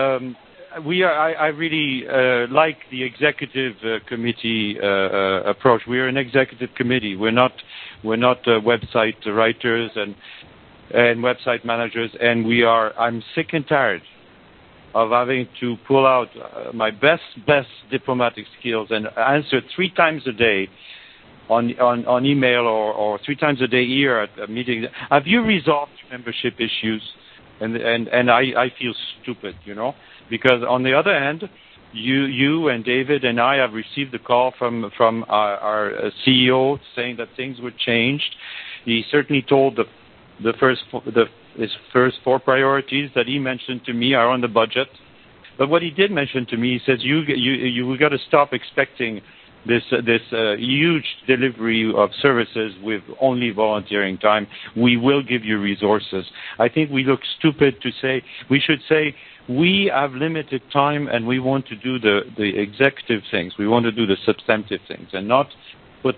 I really like the executive committee approach. We are an executive committee. We're not website writers and website managers, and I'm sick and tired of having to pull out my best diplomatic skills and answer 3 times a day on email or 3 times a day here at a meeting. Have you resolved membership issues? And I feel stupid, because on the other hand, you and David and I have received a call from our CEO saying that things were changed. He certainly told his first 4 priorities that he mentioned to me are on the budget. But what he did mention to me, he says, we got to stop expecting this huge delivery of services with only volunteering time. We will give you resources. I think we look stupid to say, we should say, we have limited time and we want to do the executive things. We want to do the substantive things and not put,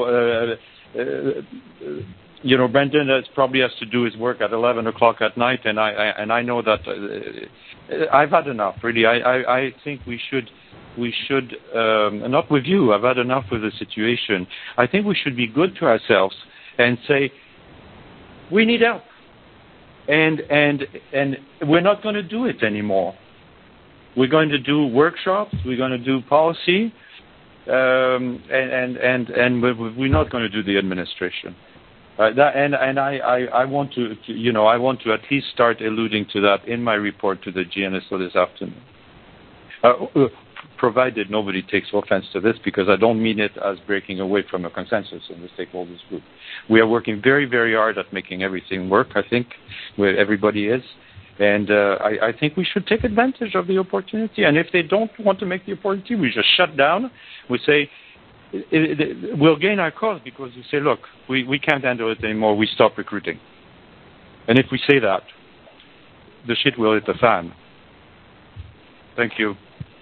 Brendan probably has to do his work at 11 o'clock at night, and I know that I've had enough. Really, I think we should. Not with you. I've had enough with the situation. I think we should be good to ourselves and say we need help, and we're not going to do it anymore. We're going to do workshops. We're going to do policy, and we're not going to do the administration. I want to I want to at least start alluding to that in my report to the GNSO this afternoon. Provided nobody takes offense to this, because I don't mean it as breaking away from a consensus in the stakeholders group. We are working very, very hard at making everything work, I think, where everybody is. And I think we should take advantage of the opportunity. And if they don't want to make the opportunity, we just shut down. We say, we'll gain our cause, because we say, look, we can't handle it anymore. We stop recruiting. And if we say that, the shit will hit the fan. Thank you.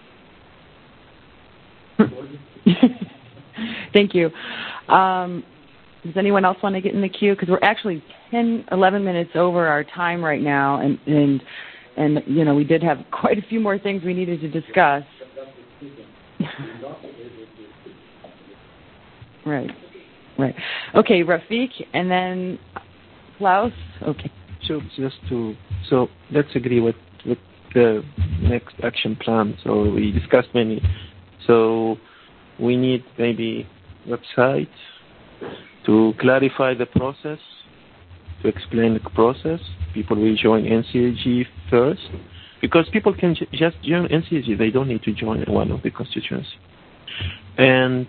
Thank you. Does anyone else want to get in the queue? Because we're actually 11 minutes over our time right now, and we did have quite a few more things we needed to discuss. Right. Okay, Rafiq, and then Klaus. Okay. So let's agree with the next action plan. So we discussed many. So we need maybe website to clarify the process, to explain the process. People will join NCSG first, because people can just join NCSG. They don't need to join one of the constituencies. And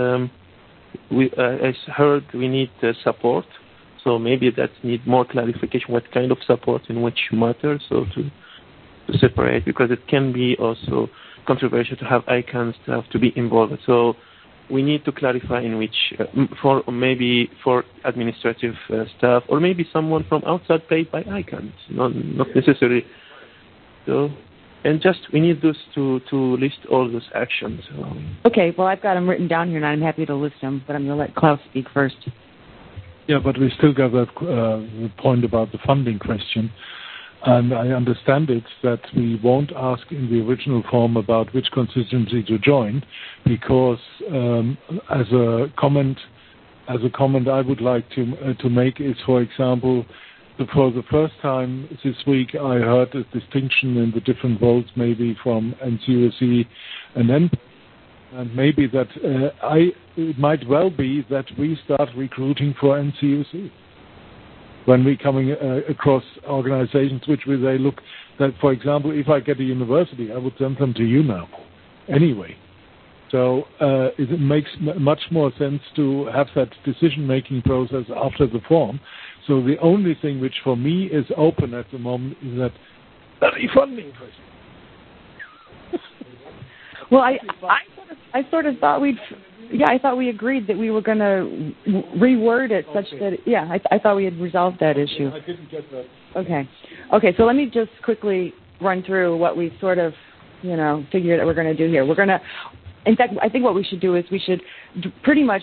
I heard we need support. So maybe that need more clarification. What kind of support in which matter? So to separate, because it can be also controversial to have ICANN staff to be involved. So we need to clarify in which, for administrative staff, or maybe someone from outside paid by ICANN, not necessary. So, and just we need this to list all those actions. Okay, well, I've got them written down here, and I'm happy to list them, but I'm going to let Klaus speak first. Yeah, but we still got that the point about the funding question. And I understand it that we won't ask in the original form about which constituency to join, because as a comment I would like to make is, for example, for the first time this week I heard a distinction in the different votes, maybe from NCUSE and NPAC, and maybe that it might well be that we start recruiting for NCUSE. When we're coming across organizations they look that, for example, if I get a university, I would send them to you now anyway. So it makes much more sense to have that decision-making process after the form. So the only thing which for me is open at the moment is that the funding question. Well, I sort of thought I thought we agreed that we were going to reword it such that, I thought we had resolved that issue. I didn't get that. Okay, so let me just quickly run through what we sort of, figure that we're going to do here. In fact, I think what we should do is we should pretty much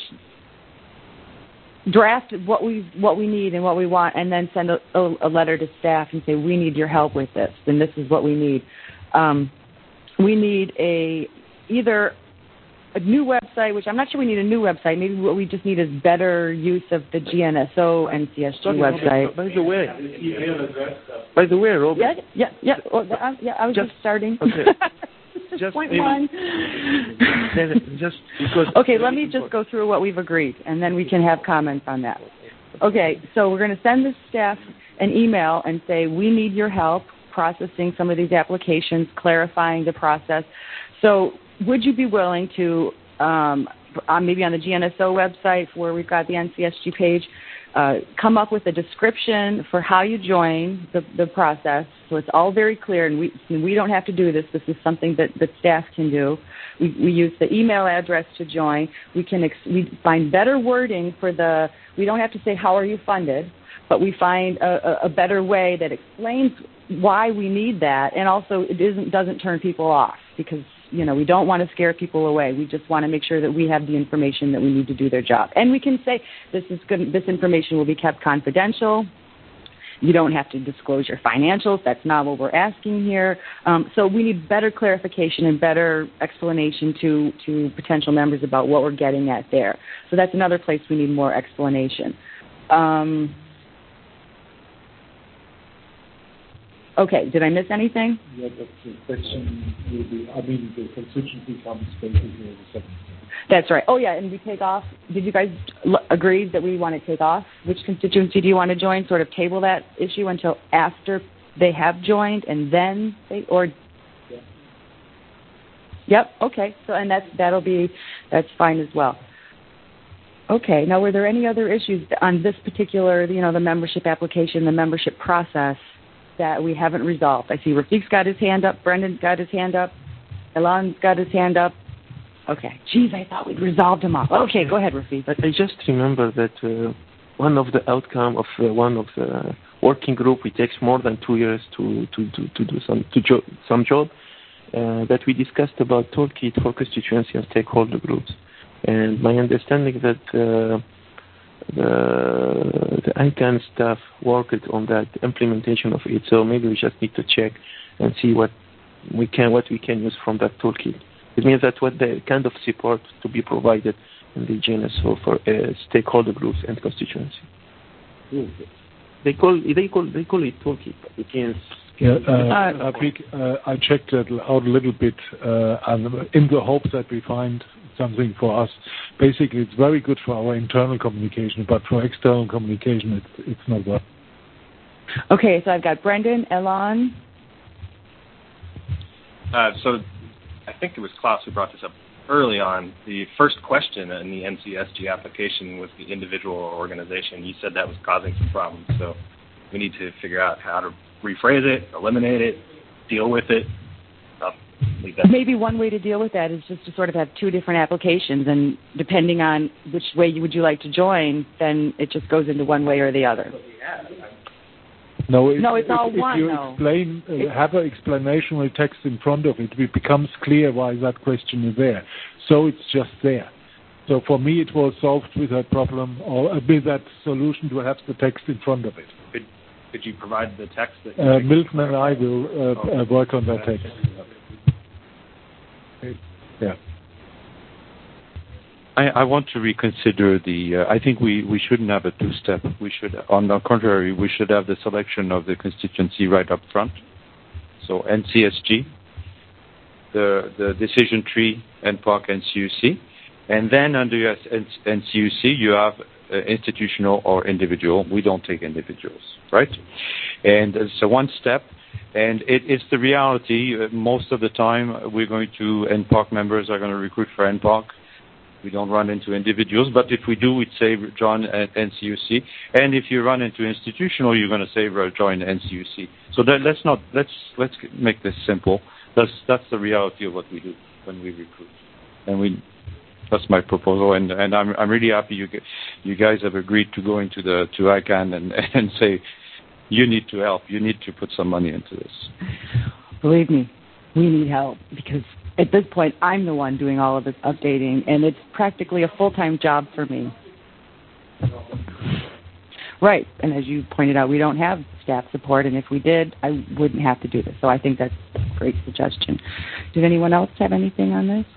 draft what we need and what we want, and then send a letter to staff and say, we need your help with this, and this is what we need. We need either a new website, which I'm not sure we need a new website. Maybe what we just need is better use of the GNSO NCSG website. By the way, Robert. Yeah. Well, I was just starting. Okay. Just point one. Just because. Okay, let me just go through what we've agreed, and then we can have comments on that. Okay, so we're going to send the staff an email and say, we need your help processing some of these applications, clarifying the process. So would you be willing to, maybe on the GNSO website where we've got the NCSG page, come up with a description for how you join the process, so it's all very clear, and we don't have to do this. This is something that staff can do. We use the email address to join. We find better wording for we don't have to say how are you funded, but we find a better way that explains why we need that, and also it doesn't turn people off, because we don't want to scare people away. We just want to make sure that we have the information that we need to do their job. And we can say this information will be kept confidential. You don't have to disclose your financials. That's not what we're asking here. So we need better clarification and better explanation to potential members about what we're getting at there. So that's another place we need more explanation. Okay, did I miss anything? Yeah, but the question will be, the constituency comes basically as a second step. That's right. Oh, yeah, and we take off. Did you guys agree that we want to take off? Which constituency do you want to join? Sort of table that issue until after they have joined, and then Yeah. Yep. Okay. So, and that's fine as well. Okay. Now, were there any other issues on this particular, the membership application, the membership process that we haven't resolved? I see Rafiq's got his hand up. Brendan's got his hand up. Elan's got his hand up. Okay. Geez, I thought we'd resolved them all. Okay, go ahead, Rafiq. But I just remember that one of the outcome of one of the working group, it takes more than 2 years to do some job. That we discussed about toolkit for constituency and stakeholder groups, and my understanding that the ICANN staff worked on that implementation of it. So maybe we just need to check and see what we can use from that toolkit. It means that what the kind of support to be provided in the GNSO for stakeholder groups and constituency. They call it toolkit. It is. I checked that out a little bit, and in the hope that we find something for us. Basically, it's very good for our internal communication, but for external communication, it's not well. Okay, so I've got Brendan, Elan. So I think it was Klaus who brought this up early on. The first question in the NCSG application was the individual or organization. You said that was causing some problems, so we need to figure out how to rephrase it, eliminate it, deal with it. Maybe one way to deal with that is just to sort of have two different applications, and depending on which way would you like to join, then it just goes into one way or the other. No, it's all one. If you have an explanatory text in front of it, it becomes clear why that question is there. So it's just there. So for me, it was solved with that problem, or with that solution to have the text in front of it. Could you provide the text? Milton and I will work on that text. Yeah. I want to reconsider I think we shouldn't have a two-step. On the contrary, we should have the selection of the constituency right up front. So NCSG, the decision tree, NPOC, NCUC, and then under NCUC you have institutional or individual. We don't take individuals, right? And it's one step. And it's the reality. Most of the time, NPOC members are going to recruit for NPOC. We don't run into individuals, but if we do, we'd say join NCUC. And if you run into institutional, you're going to say join NCUC. So let's make this simple. That's the reality of what we do when we recruit. And that's my proposal. And I'm really happy you guys have agreed to go into to ICANN and say, you need to help. You need to put some money into this. Believe me, we need help, because at this point, I'm the one doing all of this updating, and it's practically a full-time job for me. Right, and as you pointed out, we don't have staff support, and if we did, I wouldn't have to do this. So I think that's a great suggestion. Did anyone else have anything on this?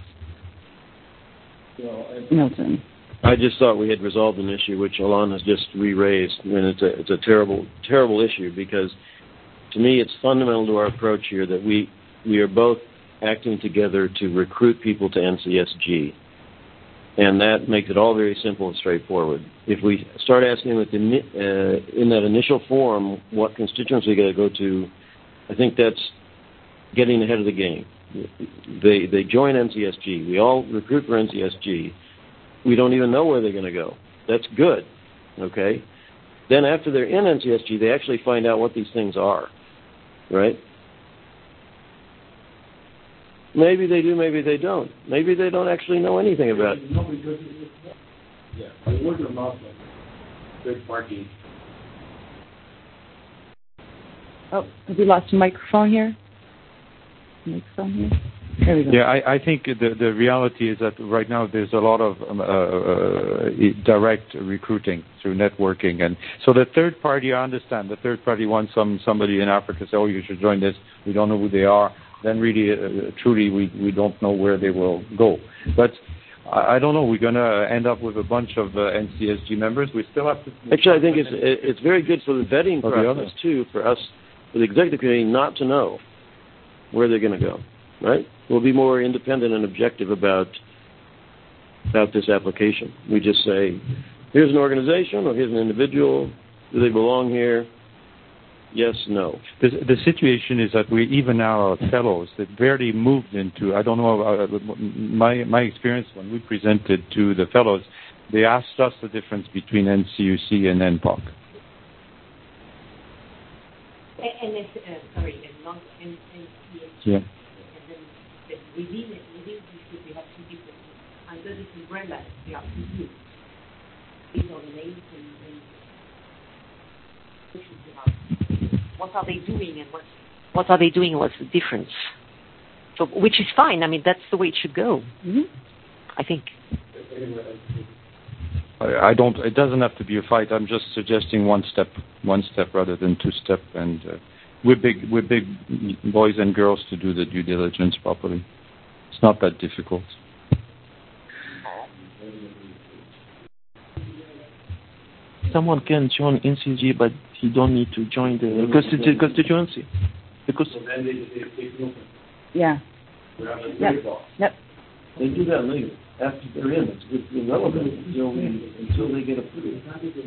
Milton. I just thought we had resolved an issue which Elan has just re-raised, and it's a terrible, terrible issue, because to me it's fundamental to our approach here that we are both acting together to recruit people to NCSG, and that makes it all very simple and straightforward. If we start asking in that initial form what constituency we got to go to, I think that's getting ahead of the game. They join NCSG. We all recruit for NCSG. We don't even know where they're going to go. That's good, okay? Then after they're in NCSG, they actually find out what these things are, right? Maybe they do, maybe they don't. Maybe they don't actually know anything about it. No, because I would or not third party. Oh, have we lost a microphone here? Microphone here? There we go. Yeah, I think the reality is that right now there's a lot of direct recruiting through networking, and so the third party, I understand. The third party wants somebody in Africa to say, "Oh, you should join this." We don't know who they are. Then really, truly, we don't know where they will go. But I don't know. We're going to end up with a bunch of NCSG members. We still have to. Actually, I think it's very good for the vetting process too, for us for the executive committee not to know where they're going to go, right? We'll be more independent and objective about this application. We just say, here's an organization or here's an individual. Do they belong here? Yes, no. The situation is that we even our fellows that barely moved into, I don't know, my experience when we presented to the fellows, they asked us the difference between NCUC and NPOC. Yeah. And then within this group, we have two different, under this umbrella, we have two groups. These are the names and what are they doing and what are they doing and what's the difference. So, which is fine. I mean, that's the way it should go. Mm-hmm. I think. I don't. It doesn't have to be a fight. I'm just suggesting one step rather than two step. And we're big boys and girls to do the due diligence properly. It's not that difficult. Someone can join NCG, but he don't need to join the constituency. Because yeah. Yep. They do that later. After they're in, it's irrelevant until they get approved.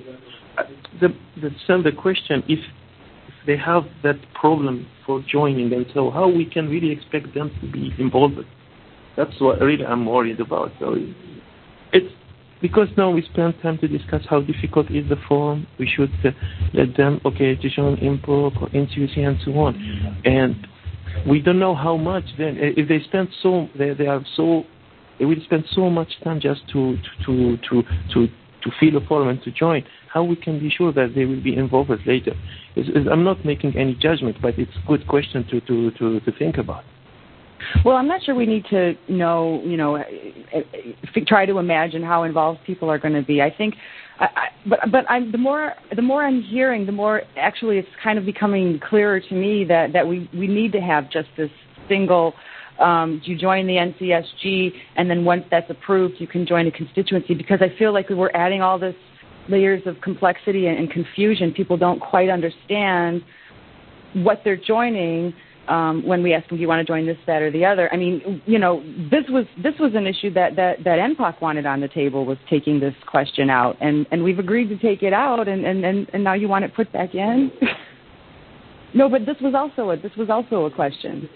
The question, if they have that problem for joining, and so how we can really expect them to be involved? That's what really I'm worried about. So it's because now we spend time to discuss how difficult is the form. We should let them, to join IMPOC or NCUC and so on. And we don't know how much then. If they spend they will spend so much time just to fill a form and to join. How we can be sure that they will be involved later? I'm not making any judgment, but it's a good question to think about. Well, I'm not sure we need to know, try to imagine how involved people are going to be. I think, the more I'm hearing, the more actually it's kind of becoming clearer to me that we need to have just this single. You join the NCSG, and then once that's approved, you can join a constituency. Because I feel like we're adding all this layers of complexity and confusion. People don't quite understand what they're joining. When we ask them, do you want to join this, that, or the other? I mean, this was an issue that NPOC wanted on the table, was taking this question out, and we've agreed to take it out, and now you want it put back in? No, but this was also a question.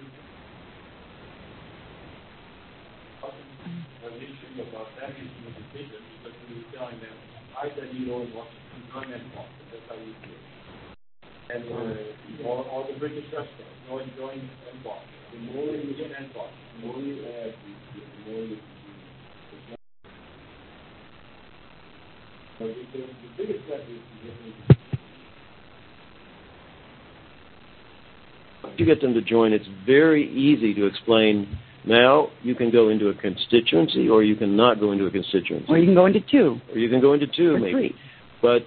About that is the decision, because we were telling them either you don't want to join NPOC, that's how you do it. And or the British restaurant, join NPOC. The more you get NPOC, the more you add, the more you so the biggest step is to get them to join. It's very easy to explain. Now you can go into a constituency, or you cannot go into a constituency. Or you can go into two. Or you can go into two, or maybe. Three. But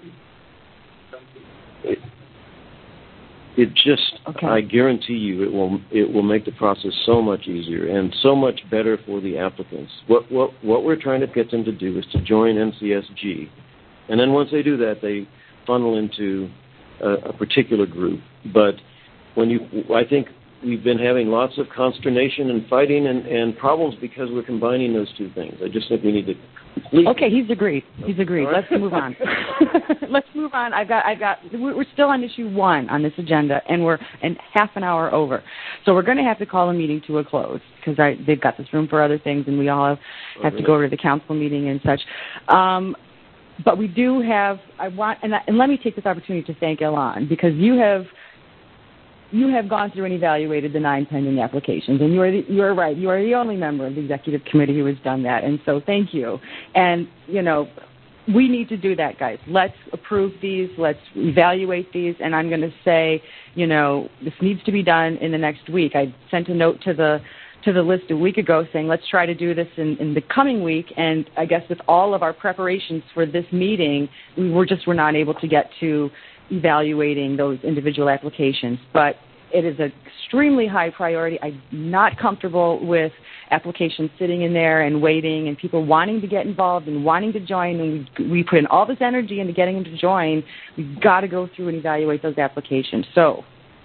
it just, I guarantee you, it will make the process so much easier and so much better for the applicants. What we're trying to get them to do is to join NCSG, and then once they do that, they funnel into a particular group. But I think we've been having lots of consternation and fighting and problems because we're combining those two things. I just think we need to complete. Okay, he's agreed. Right. Let's move on. Let's move on. We're still on issue 1 on this agenda, and we're half an hour over. So we're going to have to call the meeting to a close because they've got this room for other things, and we all have to go over to the council meeting and such. But we do have. And let me take this opportunity to thank Elan, because you have gone through and evaluated the 9 pending applications, and you are right. You are the only member of the executive committee who has done that, and so thank you. And, we need to do that, guys. Let's approve these. Let's evaluate these, and I'm going to say, this needs to be done in the next week. I sent a note to the list a week ago saying let's try to do this in the coming week, and I guess with all of our preparations for this meeting, we're not able to get to evaluating those individual applications, but it is an extremely high priority. I'm not comfortable with applications sitting in there and waiting and people wanting to get involved and wanting to join, and we put in all this energy into getting them to join. We've got to go through and evaluate those applications. So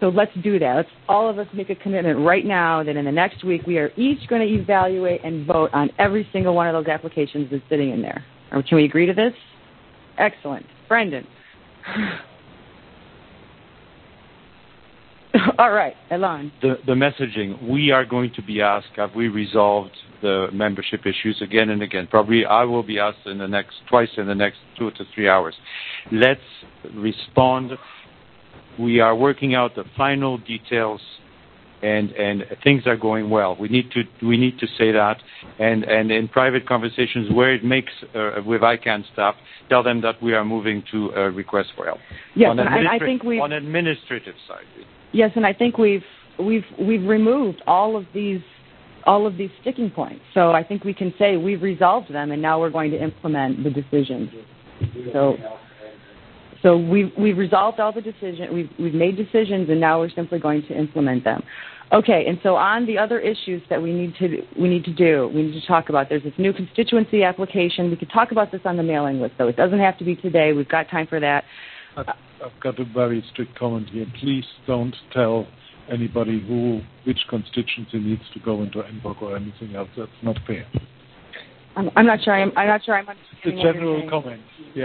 So let's do that. Let's all of us make a commitment right now that in the next week we are each going to evaluate and vote on every single one of those applications that's sitting in there. Or can we agree to this? Excellent. Brendan. All right, Elan. The messaging, we are going to be asked, have we resolved the membership issues again and again? Probably I will be asked twice in the next 2 to 3 hours. Let's respond. We are working out the final details, and things are going well. We need to say that, and in private conversations where it makes with ICANN staff, tell them that we are moving to a request for help. Yes, I think on administrative side. Yes, and I think we've removed all of these sticking points. So I think we can say we've resolved them, and now we're going to implement the decisions. So we've resolved all the decisions. We've made decisions, and now we're simply going to implement them. Okay, and so on the other issues that we need to talk about. There's this new constituency application. We could talk about this on the mailing list, though. It doesn't have to be today. We've got time for that. I've got a very strict comment here. Please don't tell anybody which constituency needs to go into NPOC or anything else. That's not fair. I'm not sure. I'm understanding. It's a general comment. Yeah.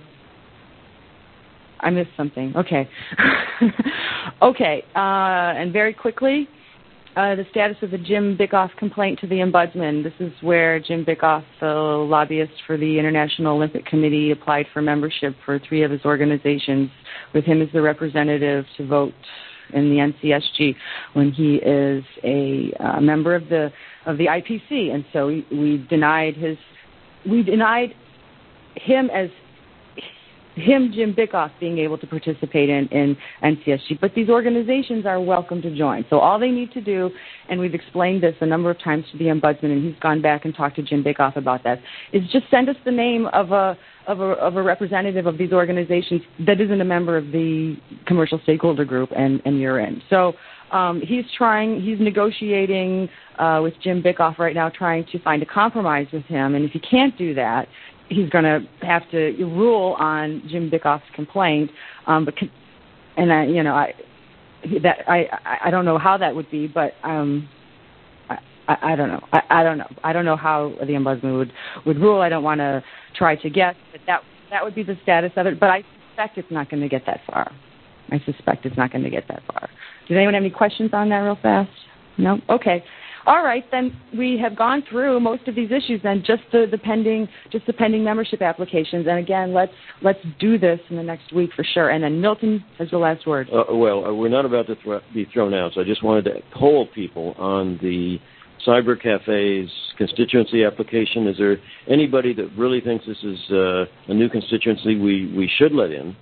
I missed something. Okay. Okay. And very quickly, the status of the Jim Bickoff complaint to the Ombudsman. This is where Jim Bickoff, the lobbyist for the International Olympic Committee, applied for membership for 3 of his organizations, with him as the representative to vote in the NCSG when he is a member of the IPC. And so we denied Jim Bickoff, being able to participate in NCSG. But these organizations are welcome to join. So all they need to do, and we've explained this a number of times to the Ombudsman, and he's gone back and talked to Jim Bickoff about that, is just send us the name of a representative of these organizations that isn't a member of the commercial stakeholder group, and you're in. So he's negotiating with Jim Bickoff right now, trying to find a compromise with him. And if he can't do that, he's going to have to rule on Jim Bickoff's complaint. I don't know how that would be, but I don't know. I don't know how the Ombudsman would rule. I don't want to try to guess, but that would be the status of it. But I suspect it's not going to get that far. Does anyone have any questions on that real fast? No? Okay. All right, then we have gone through most of these issues, then just the pending membership applications. And again, let's do this in the next week for sure. And then Milton has the last word. We're not about to be thrown out, so I just wanted to poll people on the Cyber Cafe's constituency application. Is there anybody that really thinks this is a new constituency we should let in?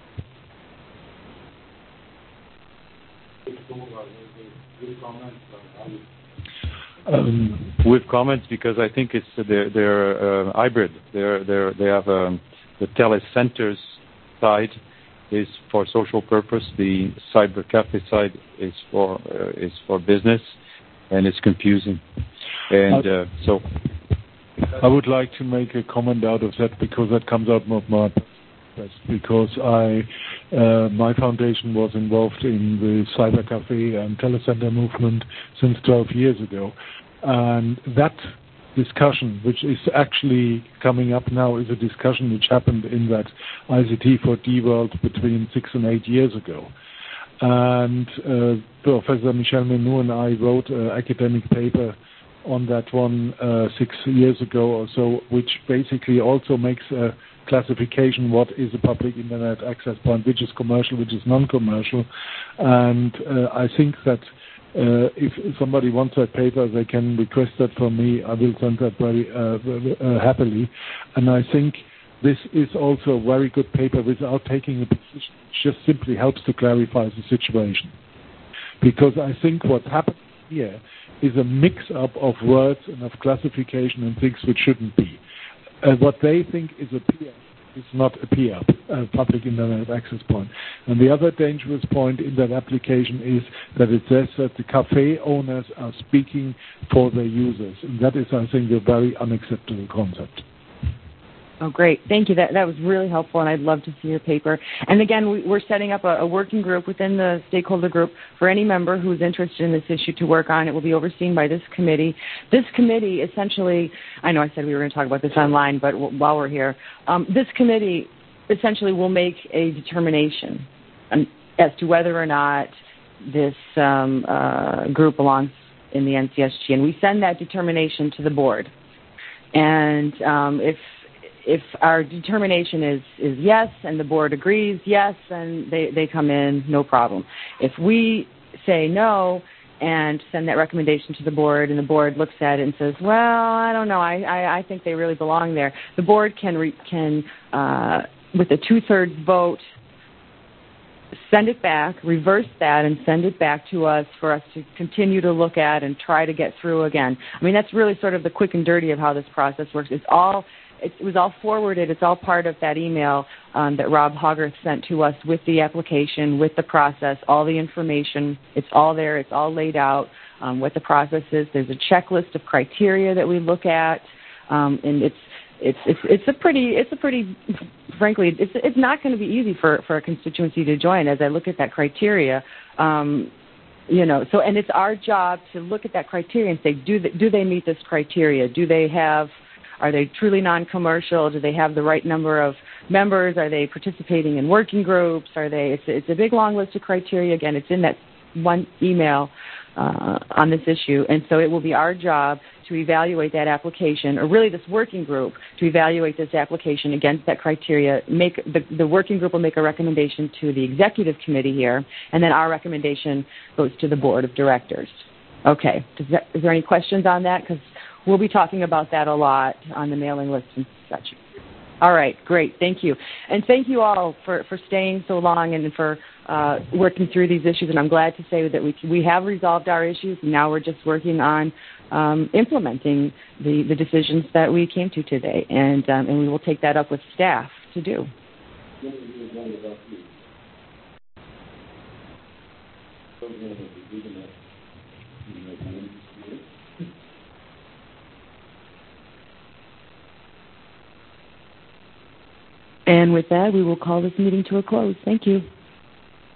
With comments, because I think they're hybrid. They have the telecenters side is for social purpose. The Cyber Cafe side is for business, and it's confusing. And so I would like to make a comment out of that, because that comes out of my because my foundation was involved in the Cyber Cafe and telecenter movement since 12 years ago. And that discussion, which is actually coming up now, is a discussion which happened in that ICT4D world between 6 and 8 years ago. And Professor Michel Menou and I wrote an academic paper on that one 6 years ago or so, which basically also makes a classification: what is a public internet access point, which is commercial, which is non-commercial. And I think that if somebody wants that paper, they can request that from me. I will send that very happily. And I think this is also a very good paper without taking a position. It just simply helps to clarify the situation. Because I think what happens here is a mix-up of words and of classification and things which shouldn't be. What they think is a PIA is not a PIA, a public internet access point. And the other dangerous point in that application is that it says that the cafe owners are speaking for their users. And that is, I think, a very unacceptable concept. Oh, great. Thank you. That was really helpful, and I'd love to see your paper. And again, we're setting up a working group within the stakeholder group for any member who's interested in this issue to work on. It will be overseen by this committee. This committee essentially, I know I said we were going to talk about this online, but while we're here, this committee essentially will make a determination as to whether or not this group belongs in the NCSG. And we send that determination to the board. And if our determination is yes and the board agrees yes, then they come in, no problem. If we say no and send that recommendation to the board and the board looks at it and says, well, I don't know, I think they really belong there, the board can with a 2/3 vote, send it back, reverse that, and send it back to us for us to continue to look at and try to get through again. I mean, that's really sort of the quick and dirty of how this process works. It was all forwarded. It's all part of that email that Rob Hogarth sent to us with the application, with the process, all the information. It's all there. It's all laid out, what the process is. There's a checklist of criteria that we look at, and it's a pretty frankly, it's not going to be easy for a constituency to join. As I look at that criteria, and it's our job to look at that criteria and say, do they meet this criteria? Are they truly non-commercial? Do they have the right number of members? Are they participating in working groups? It's a big long list of criteria. Again, it's in that one email on this issue, and so it will be our job to evaluate that application, or really this working group, to evaluate this application against that criteria. The working group will make a recommendation to the executive committee here, and then our recommendation goes to the board of directors. Okay. Is there any questions on that? Because we'll be talking about that a lot on the mailing list and such. All right, great. Thank you. And thank you all for staying so long and for working through these issues. And I'm glad to say that we have resolved our issues, and now we're just working on implementing the decisions that we came to today. And we will take that up with staff to do. And with that, we will call this meeting to a close. Thank you.